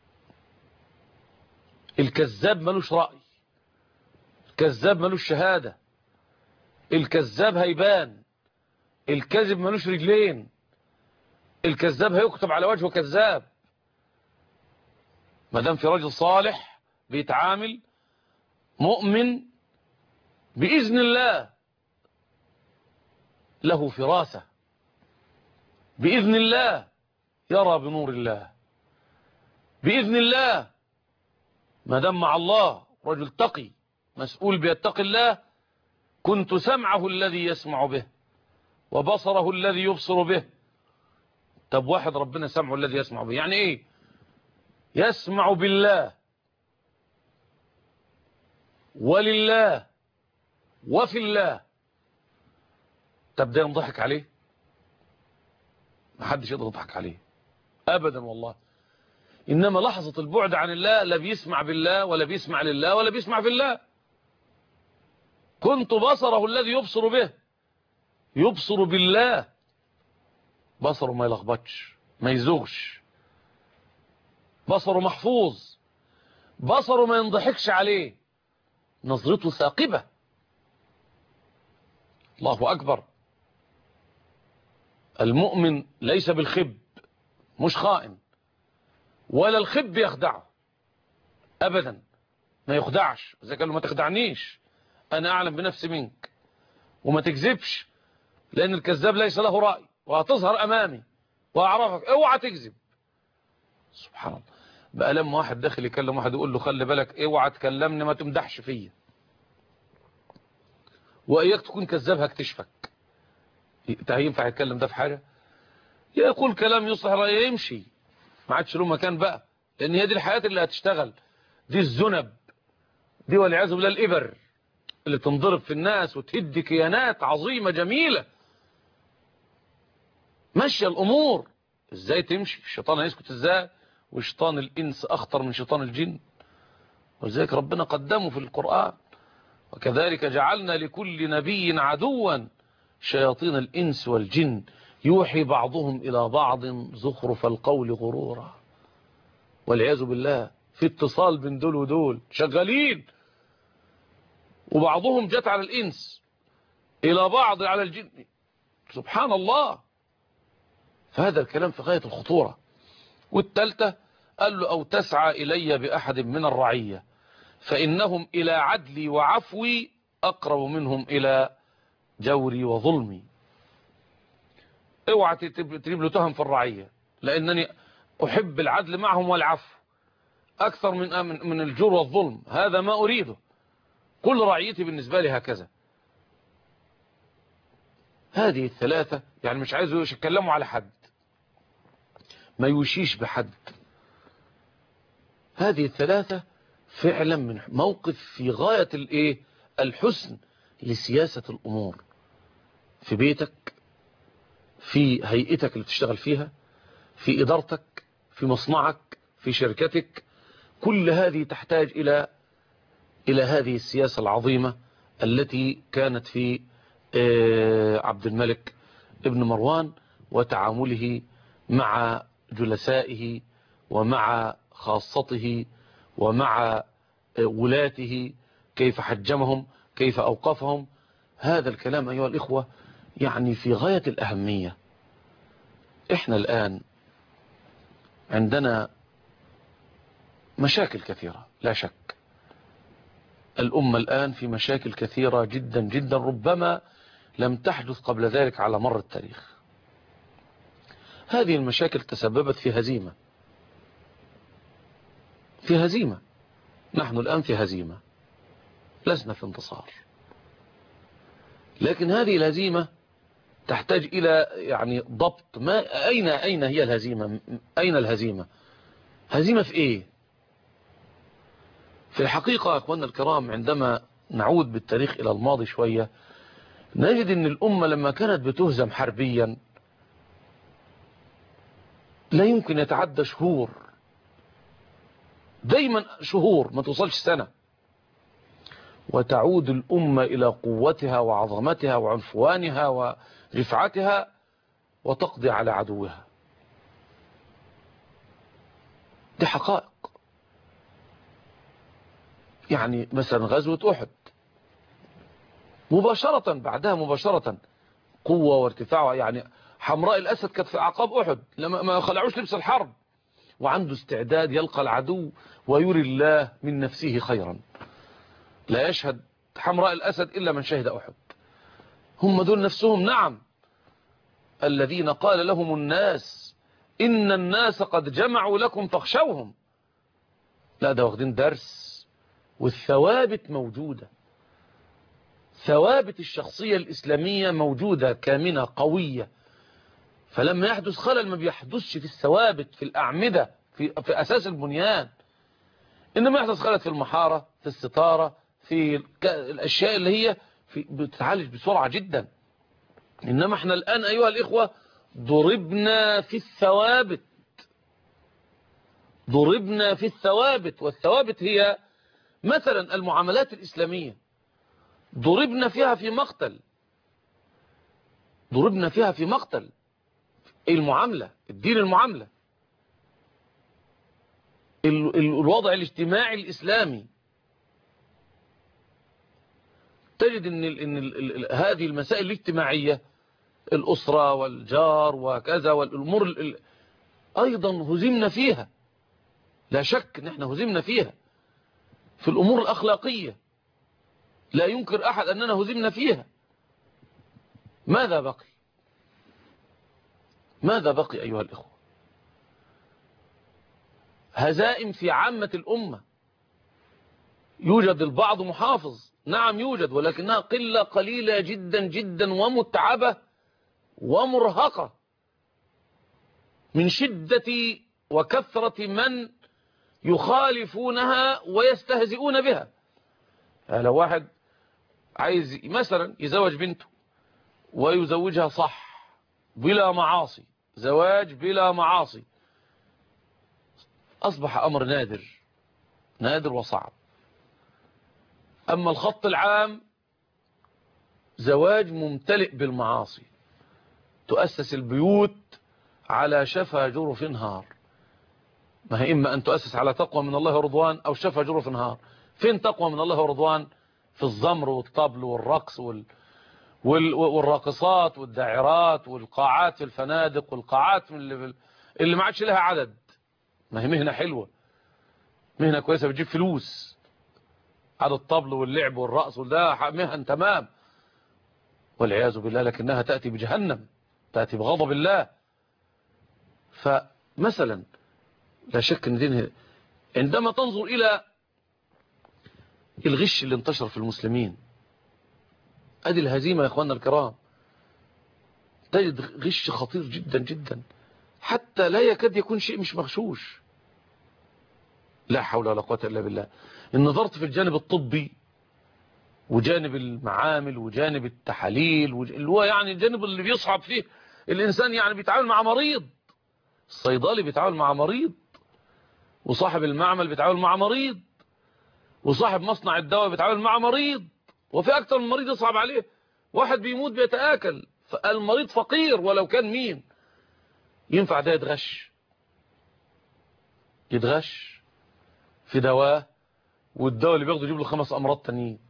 Speaker 2: الكذاب ملوش رأي، الكذاب ملوش شهادة، الكذاب هيبان، الكذب ملوش رجلين، الكذاب هيكتب على وجهه كذاب. ما دام في رجل صالح بيتعامل مؤمن بإذن الله، له فراسة بإذن الله، يرى بنور الله بإذن الله. ما دام مع الله رجل تقي مسؤول بيتقي الله، كنت سمعه الذي يسمع به وبصره الذي يبصر به. طب واحد ربنا سمعه الذي يسمع به، يعني ايه؟ يسمع بالله ولله وفي الله. طب ده ينضحك عليه؟ محدش يقدر يضحك عليه ابدا والله. انما لحظة البعد عن الله لا بيسمع بالله ولا بيسمع لله ولا بيسمع في الله. كنت بصره الذي يبصر به، يبصر بالله، بصره ما يلخبطش ما يزوغش، بصره محفوظ، بصره ما ينضحكش عليه، نظرته ثاقبة. الله أكبر. المؤمن ليس بالخب، مش خائن، ولا الخب يخدعه أبدا، ما يخدعش. إذا قال له ما تخدعنيش، أنا أعلم بنفسي منك وما تكذبش، لأن الكذاب ليس له رأي، وهتظهر أمامي وأعرفك، اوعى تكذب. سبحان الله. بقى لما واحد داخل يكلم واحد يقول له خلي بالك اوعى تكلمني ما تمدحش فيا، وإياك تكون كذاب هكتشفك. ينفع يتكلم ده في حاجة؟ يقول كلام يصلح رأيه يمشي، ما عادش له مكان بقى، لأن هي دي الحياة اللي هتشتغل، دي الذنب دي والعياذ بالله الإبر اللي تنضرب في الناس وتهد كيانات عظيمة جميلة. ماشية الأمور ازاي تمشي؟ الشيطان هيسكت ازاي؟ وشيطان الإنس أخطر من شيطان الجن، ولذلك ربنا قدمه في القرآن: وكذلك جعلنا لكل نبي عدوا شياطين الإنس والجن يوحي بعضهم إلى بعض زخرف القول غرورا. والعياذ بالله في اتصال بين دول ودول شغالين، وبعضهم جت على الإنس إلى بعض على الجن. سبحان الله. فهذا الكلام في غاية الخطورة. والثالثة قال له: أو تسعى إلي بأحد من الرعية فإنهم إلى عدلي وعفوي أقرب منهم إلى جوري وظلمي. اوعى تجيب له تهم في الرعية، لأنني أحب العدل معهم والعفو أكثر من من الجور والظلم، هذا ما أريده. كل رعيتي بالنسبة لي هكذا. هذه الثلاثة يعني مش عايزوا يتكلموا على حد، ما يوشيش بحد. هذه الثلاثة فعلا من موقف في غاية الايه الحسن لسياسة الأمور في بيتك، في هيئتك اللي بتشتغل فيها، في إدارتك، في مصنعك، في شركتك. كل هذه تحتاج إلى إلى هذه السياسة العظيمة التي كانت في عبد الملك ابن مروان وتعامله مع جلسائه ومع خاصته ومع ولاته، كيف حجمهم، كيف أوقفهم. هذا الكلام أيها الإخوة يعني في غاية الأهمية. إحنا الآن عندنا مشاكل كثيرة لا شك. الأمة الآن في مشاكل كثيرة جدا جدا ربما لم تحدث قبل ذلك على مر التاريخ. هذه المشاكل تسببت في هزيمة في هزيمة نحن الآن في هزيمة، لسنا في انتصار. لكن هذه الهزيمة تحتاج إلى يعني ضبط. ما أين أين هي الهزيمة؟ أين الهزيمة؟ هزيمة في إيه؟ في الحقيقة أخواننا الكرام، عندما نعود بالتاريخ إلى الماضي شوية نجد أن الأمة لما كانت بتهزم حربيا لا يمكن يتعدى شهور، دايما شهور ما توصلش سنة، وتعود الأمة إلى قوتها وعظمتها وعنفوانها ورفعتها وتقضي على عدوها. دي حقائق. يعني مثلا غزوة أحد مباشرة بعدها مباشرة قوة وارتفاع. يعني حمراء الأسد كانت في أعقاب أحد لما ما خلعوش لبس الحرب، وعنده استعداد يلقى العدو ويري الله من نفسه خيرا. لا يشهد حمراء الأسد إلا من شهد أحد. هم دول نفسهم نعم الذين قال لهم الناس إن الناس قد جمعوا لكم فاخشوهم. لا ده واخدين درس، والثوابت موجودة. ثوابت الشخصية الإسلامية موجودة كامنة قوية. فلما يحدث خلل ما بيحدثش في الثوابت في الأعمدة في, في أساس البنيان، إنما يحدث خلل في المحارة في الستارة في الأشياء اللي هي في بتتعالج بسرعة جدا. إنما احنا الآن أيها الإخوة ضربنا في الثوابت ضربنا في الثوابت والثوابت هي مثلا المعاملات الإسلامية ضربنا فيها في مقتل ضربنا فيها في مقتل المعاملة، الدين المعاملة، الوضع الاجتماعي الإسلامي. تجد ان, ال إن ال ال هذه المسائل الاجتماعية، الأسرة والجار وكذا والأمور ال أيضا هزمنا فيها، لا شك ان احنا هزمنا فيها. في الأمور الأخلاقية لا ينكر أحد أننا هزمنا فيها. ماذا بقي؟ ماذا بقي أيها الإخوة؟ هزائم في عامة الأمة. يوجد البعض محافظ، نعم يوجد، ولكنها قلة قليلة جدا جدا ومتعبة ومرهقة من شدة وكثرة من يخالفونها ويستهزئون بها. يعني لو واحد عايز مثلا يزوج بنته ويزوجها صح بلا معاصي، زواج بلا معاصي، أصبح أمر نادر، نادر وصعب. أما الخط العام زواج ممتلئ بالمعاصي، تؤسس البيوت على شفا جرف نهار. ما هي إما أن تؤسس على تقوى من الله ورضوان أو شفا جرف نهار. فين تقوى من الله ورضوان؟ في الزمر والطبل والرقص وال... وال... والراقصات والداعرات والقاعات في الفنادق والقاعات من اللي, اللي ما عادش لها عدد. ما هي مهنة حلوة، مهنة كويسة بتجيب فلوس، على الطبل واللعب والرقص، وده مهن تمام، والعياذ بالله، لكنها تأتي بجهنم، تأتي بغضب الله. فمثلا لا شك ان دين، عندما تنظر إلى الغش اللي انتشر في المسلمين، ادي الهزيمة يا اخواننا الكرام، تجد غش خطير جدا جدا، حتى لا يكاد يكون شيء مش مغشوش. لا حول ولا قوة إلا بالله. إن نظرت في الجانب الطبي وجانب المعامل وجانب التحاليل وج... اللي هو يعني الجانب اللي بيصعب فيه الإنسان، يعني بيتعامل مع مريض، الصيدلي بيتعامل مع مريض، وصاحب المعمل بيتعامل مع مريض، وصاحب مصنع الدواء بيتعامل مع مريض، وفي أكتر من مريض يصعب عليه. واحد بيموت بيتآكل، فالمريض فقير ولو كان مين. ينفع ده يتغش؟ يتغش في دواء، والدواء اللي بياخده يجيب له خمس أمراض تانيين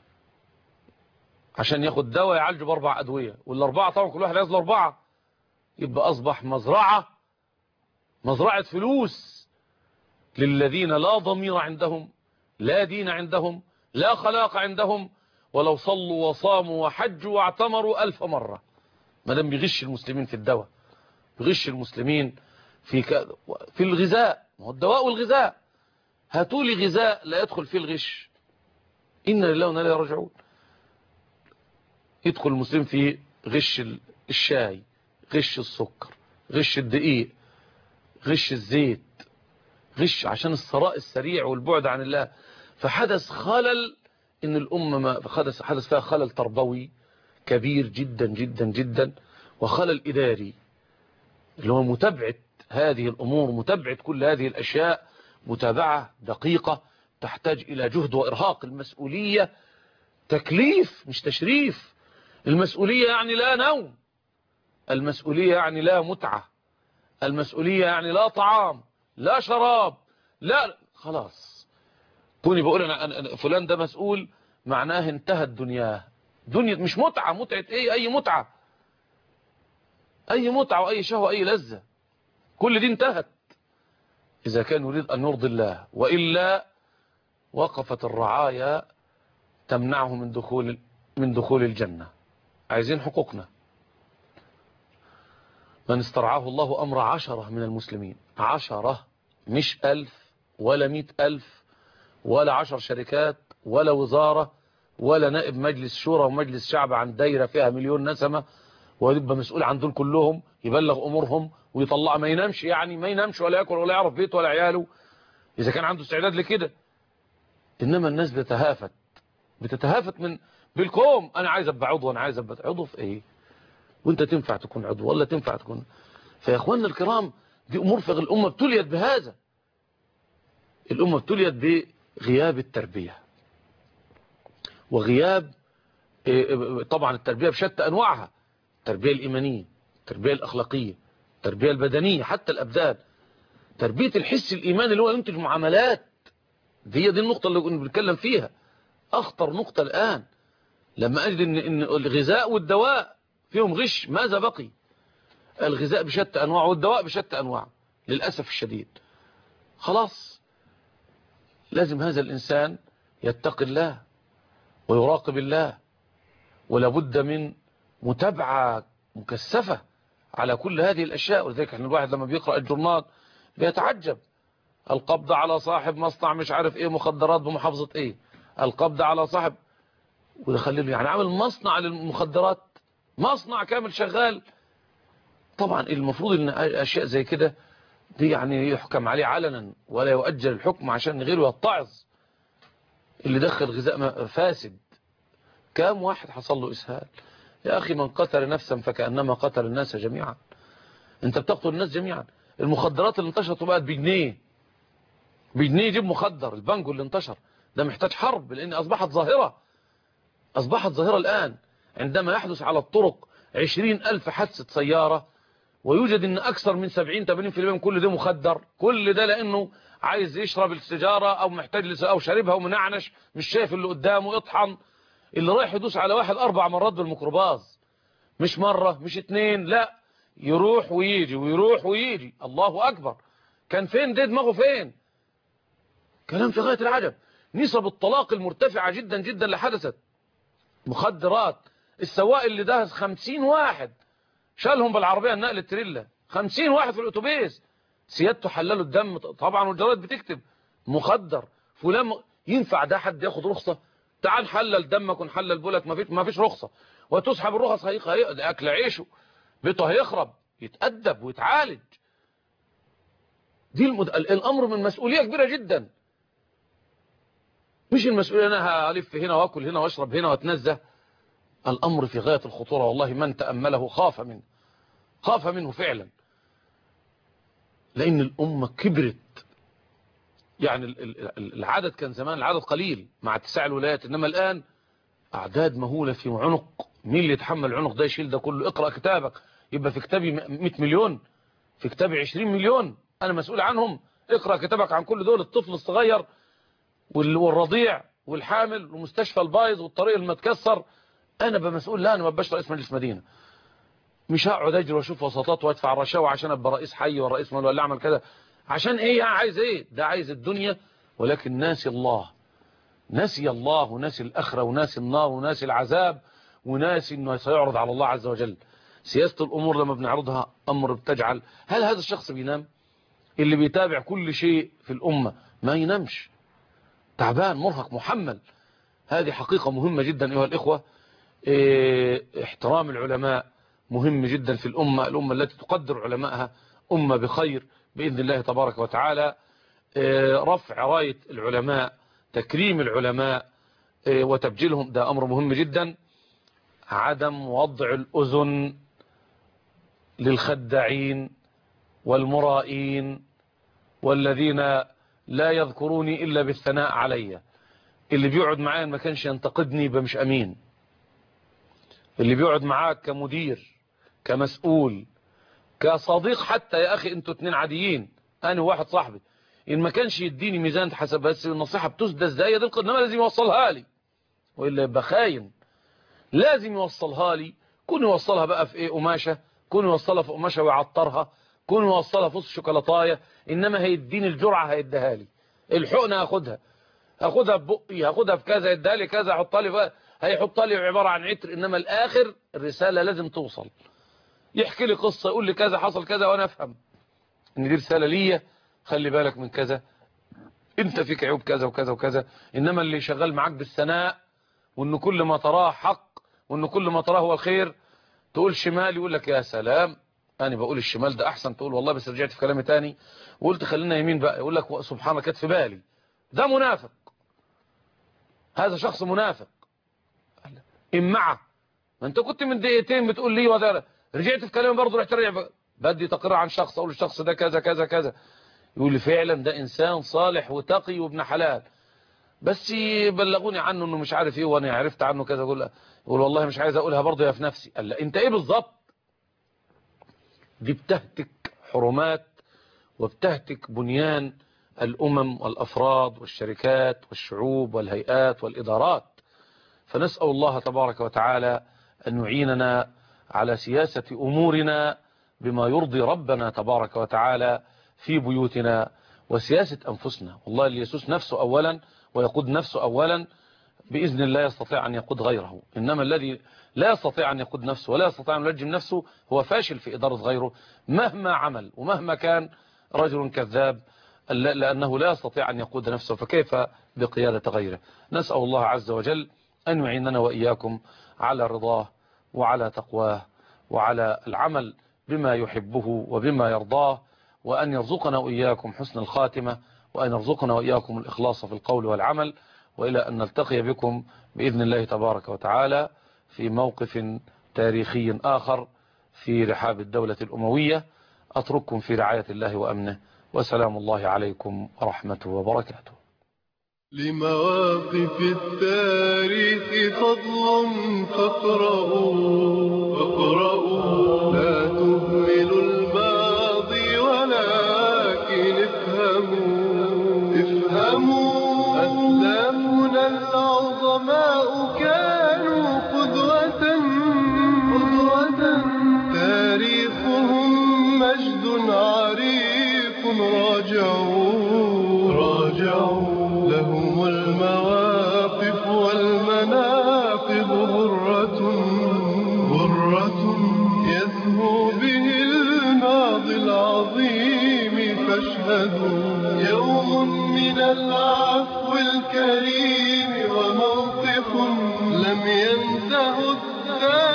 Speaker 2: عشان ياخد دواء يعالجه بأربع أدوية، والأربعة طبعا كل واحد ياخد أربعة، يبقى أصبح مزرعة، مزرعة فلوس للذين لا ضمير عندهم، لا دين عندهم، لا خلاق عندهم، ولو صلوا وصاموا وحجوا واعتمروا ألف مرة. ما دام بيغش المسلمين في الدواء، بيغش المسلمين في ك... في الغذاء، ما هو الدواء والغذاء. هاتوا لي غذاء لا يدخل فيه الغش، إن لله وإنا إليه راجعون. يدخل المسلم في غش الشاي، غش السكر، غش الدقيق، غش الزيت، غش عشان الثراء السريع والبعد عن الله. فحدث خلل، ان الامه ما حدث حدث فيها خلل تربوي كبير جدا جدا جدا، وخلل اداري، اللي هو متابعه هذه الامور، متابعه كل هذه الاشياء، متابعه دقيقه تحتاج الى جهد وارهاق. المسؤوليه تكليف مش تشريف. المسؤوليه يعني لا نوم، المسؤوليه يعني لا متعه، المسؤوليه يعني لا طعام لا شراب، لا خلاص. كوني بقول انا أنا فلان ده مسؤول، معناه انتهت دنياه. دنيا مش متعة، متعة ايه؟ اي متعة، اي متعة واي شهوة اي لذة، كل دي انتهت اذا كان يريد ان يرضي الله، والا وقفت الرعايا تمنعه من دخول من دخول الجنة. عايزين حقوقنا. من استرعاه الله امر عشرة من المسلمين، عشرة، مش الف ولا مئة الف ولا عشر شركات ولا وزارة ولا نائب مجلس شورى ومجلس شعب عن دايرة فيها مليون نسمة، ويبقى مسؤول عن دول كلهم، يبلغ امورهم ويطلع، ما ينامش، يعني ما ينامش ولا ياكل ولا يعرف بيته ولا عياله اذا كان عنده استعداد لكده. انما الناس بتتهافت، بتتهافت من بالكوم. انا عايز ابقى عضو، انا عايز ابقى عضو في ايه؟ وانت تنفع تكون عضو ولا تنفع تكون؟ فيا اخواننا الكرام، دي امور في الامه ابتليت بهذا. الامه ابتليت بغياب التربيه، وغياب طبعا التربيه بشتى انواعها، التربيه الايمانيه، التربيه الاخلاقيه، التربيه البدنيه، حتى الابدان، تربيه الحس الايماني اللي هو ينتج معاملات. دي دي النقطه اللي بنتكلم فيها، اخطر نقطه الان. لما اجد ان ان الغذاء والدواء فيهم غش، ماذا بقي؟ الغذاء بشتى انواعه والدواء بشتى انواعه للاسف الشديد. خلاص، لازم هذا الانسان يتقي الله ويراقب الله، ولا بد من متابعة مكثفة على كل هذه الأشياء. ولذلك احنا الواحد لما بيقرأ الجورنال بيتعجب، القبض على صاحب مصنع مش عارف ايه مخدرات بمحافظة ايه، القبض على صاحب، ويخليه يعني عامل مصنع للمخدرات، مصنع كامل شغال. طبعا المفروض ان اشياء زي كده دي يعني يحكم عليه علنا ولا يؤجل الحكم عشان غيره يتعظ. اللي دخل غذاء فاسد، كام واحد حصل له اسهال؟ يا اخي من قتل نفسا فكأنما قتل الناس جميعا. انت بتقتل الناس جميعا. المخدرات اللي انتشرت بقت بجنيه، بجنيه يجيب مخدر. البانجو اللي انتشر ده محتاج حرب، لان اصبحت ظاهرة، اصبحت ظاهرة الان. عندما يحدث على الطرق عشرين الف حادثة سيارة ويوجد ان اكثر من سبعين ثمانين بالمئة من كل ده مخدر، كل ده لانه عايز يشرب السيجارة او محتاج او شاربها ومنعنش مش شايف اللي قدامه يطحن. اللي رايح يدوس على واحد اربع مرات بالميكروباص، مش مرة مش اتنين، لا يروح ويجي ويروح ويجي. الله اكبر، كان فين ده؟ دماغه فين؟ كلام في غاية العجب. نسب الطلاق المرتفعة جدا جدا اللي حدثت مخدرات. السواق اللي دهس خمسين واحد شالهم بالعربية النقل التريلا، خمسين واحد في الاتوبيس، سيادته حللوا الدم طبعا، والجرائد بتكتب مخدر فلان. ينفع ده حد ياخد رخصة؟ تعال حلل دمك ونحلل بولك، ما فيش ما فيش رخصة، وتسحب الرخص. هيقضي اكل عيشه، بيته هيخرب، يتأدب ويتعالج. دي المد... الامر من مسؤولية كبيرة جدا، مش المسؤولية انا هلف هنا واكل هنا واشرب هنا واتنزه. الامر في غاية الخطورة، والله من تأمله خاف منه، خاف منه فعلا. لان الامة كبرت. يعني العدد كان زمان العدد قليل مع اتساع الولايات، انما الان اعداد مهولة في عنق. مين اللي يتحمل العنق ده يشيل ده كله؟ اقرأ كتابك، يبقى في كتابي مئة مليون، في كتابي عشرين مليون انا مسؤول عنهم. اقرأ كتابك عن كل دول، الطفل الصغير والرضيع والحامل ومستشفى البايظ والطريق المتكسر. انا بمسؤول؟ لا، انا ما ببقاش رئيس مجلس مدينة، مش هقعد اجري واشوف وساطات وادفع رشاوى عشان ابقى رئيس حي والرئيس مال ولا اعمل كذا. عشان ايه؟ يعني عايز ايه؟ ده عايز الدنيا، ولكن ناسي الله، ناسي الله وناسي الاخره وناسي النار وناسي العذاب وناسي انه سيعرض على الله عز وجل. سياسة الامور لما بنعرضها امر بتجعل، هل هذا الشخص بينام؟ اللي بيتابع كل شيء في الامة ما ينامش، تعبان مرهق محمل. هذه حقيقة مهمة جدا ايها الاخوة. اه احترام العلماء مهم جدا في الامة، الامة التي تقدر علمائها امة بخير باذن الله تبارك وتعالى. اه رفع راية العلماء، تكريم العلماء اه وتبجيلهم، ده امر مهم جدا. عدم وضع الاذن للخداعين والمرائين والذين لا يذكروني إلا بالثناء علي. اللي بيقعد معايا ما كانش ينتقدني يبقى مش أمين. اللي بيقعد معاك كمدير كمسؤول كصديق حتى، يا أخي أنتوا اتنين عاديين، أنا واحد صاحبي، إن ما كانش يديني ميزان حسب بس النصيحة بتسدى ازاي دي، إنما لازم يوصلها لي وإلا يبقى خاين. لازم يوصلها لي، كون يوصلها بقى في إيه قماشة، كون يوصلها في قماشة ويعطرها، كون يوصلها في وسط شوكولاتايه، انما هيديني الجرعه هيديها لي، الحقنه هاخدها هاخدها ببقي، هاخدها في كذا، يديها لي كذا، احطها لي، هيحطها لي عباره عن عطر، انما الاخر الرساله لازم توصل. يحكي لي قصه يقول لي كذا حصل كذا وانا افهم ان دي رساله ليا، خلي بالك من كذا، انت فيك عيوب كذا وكذا وكذا. انما اللي شغال معاك بالثناء وان كل ما تراه حق وان كل ما تراه هو الخير، تقول شمال يقول لك يا سلام انا بقول الشمال ده احسن، تقول والله بس رجعت في كلامي تاني وقلت خلينا يمين بقى، يقول لك سبحانك كانت في بالي. ده منافق، هذا شخص منافق. امعه، ما انت كنت من دقيقتين بتقول لي وده، رجعت في كلامي برضه رحت رجع بدي تقرير عن شخص، اقول الشخص ده كذا كذا كذا، يقول لي فعلا ده انسان صالح وتقي وابن حلال، بس يبلغوني عنه انه مش عارف ايه وانا عرفت عنه كذا. اقول يقول والله مش عايز اقولها برضه يا في نفسي. قال لا انت ايه بالظبط؟ دي بتهتك حرمات وبتهتك بنيان الأمم والأفراد والشركات والشعوب والهيئات والإدارات. فنسأل الله تبارك وتعالى أن يعيننا على سياسة أمورنا بما يرضي ربنا تبارك وتعالى في بيوتنا وسياسة أنفسنا. والله اللي يسوس نفسه أولا ويقود نفسه أولا بإذن الله يستطيع أن يقود غيره، إنما الذي لا يستطيع أن يقود نفسه ولا يستطيع أن يلجم نفسه هو فاشل في إدارة غيره مهما عمل ومهما كان رجل كذاب، لأنه لا يستطيع أن يقود نفسه فكيف بقيادة غيره. نسأل الله عز وجل أن يعيننا وإياكم على رضاه وعلى تقواه وعلى العمل بما يحبه وبما يرضاه، وأن يرزقنا وإياكم حسن الخاتمة، وأن يرزقنا وإياكم الإخلاص في القول والعمل، وإلى أن نلتقي بكم بإذن الله تبارك وتعالى في موقف تاريخي آخر في رحاب الدولة الأموية. أترككم في رعاية الله وأمنه، وسلام الله عليكم ورحمته وبركاته.
Speaker 1: لمواقف التاريخ فضل فاقرؤوا فاقرؤوا لا تهملوا الماضي ولكن افهموا افهموا أسلافنا العظماء كانوا قدوة قدوة تاريخهم مجد عريق راجعوا راجعوا لهم المواقف والمناقب غرة غرة يسهو به الماضي العظيم فاشهدوا يوم من العفو الكريم وموقف لم ينته التاريخ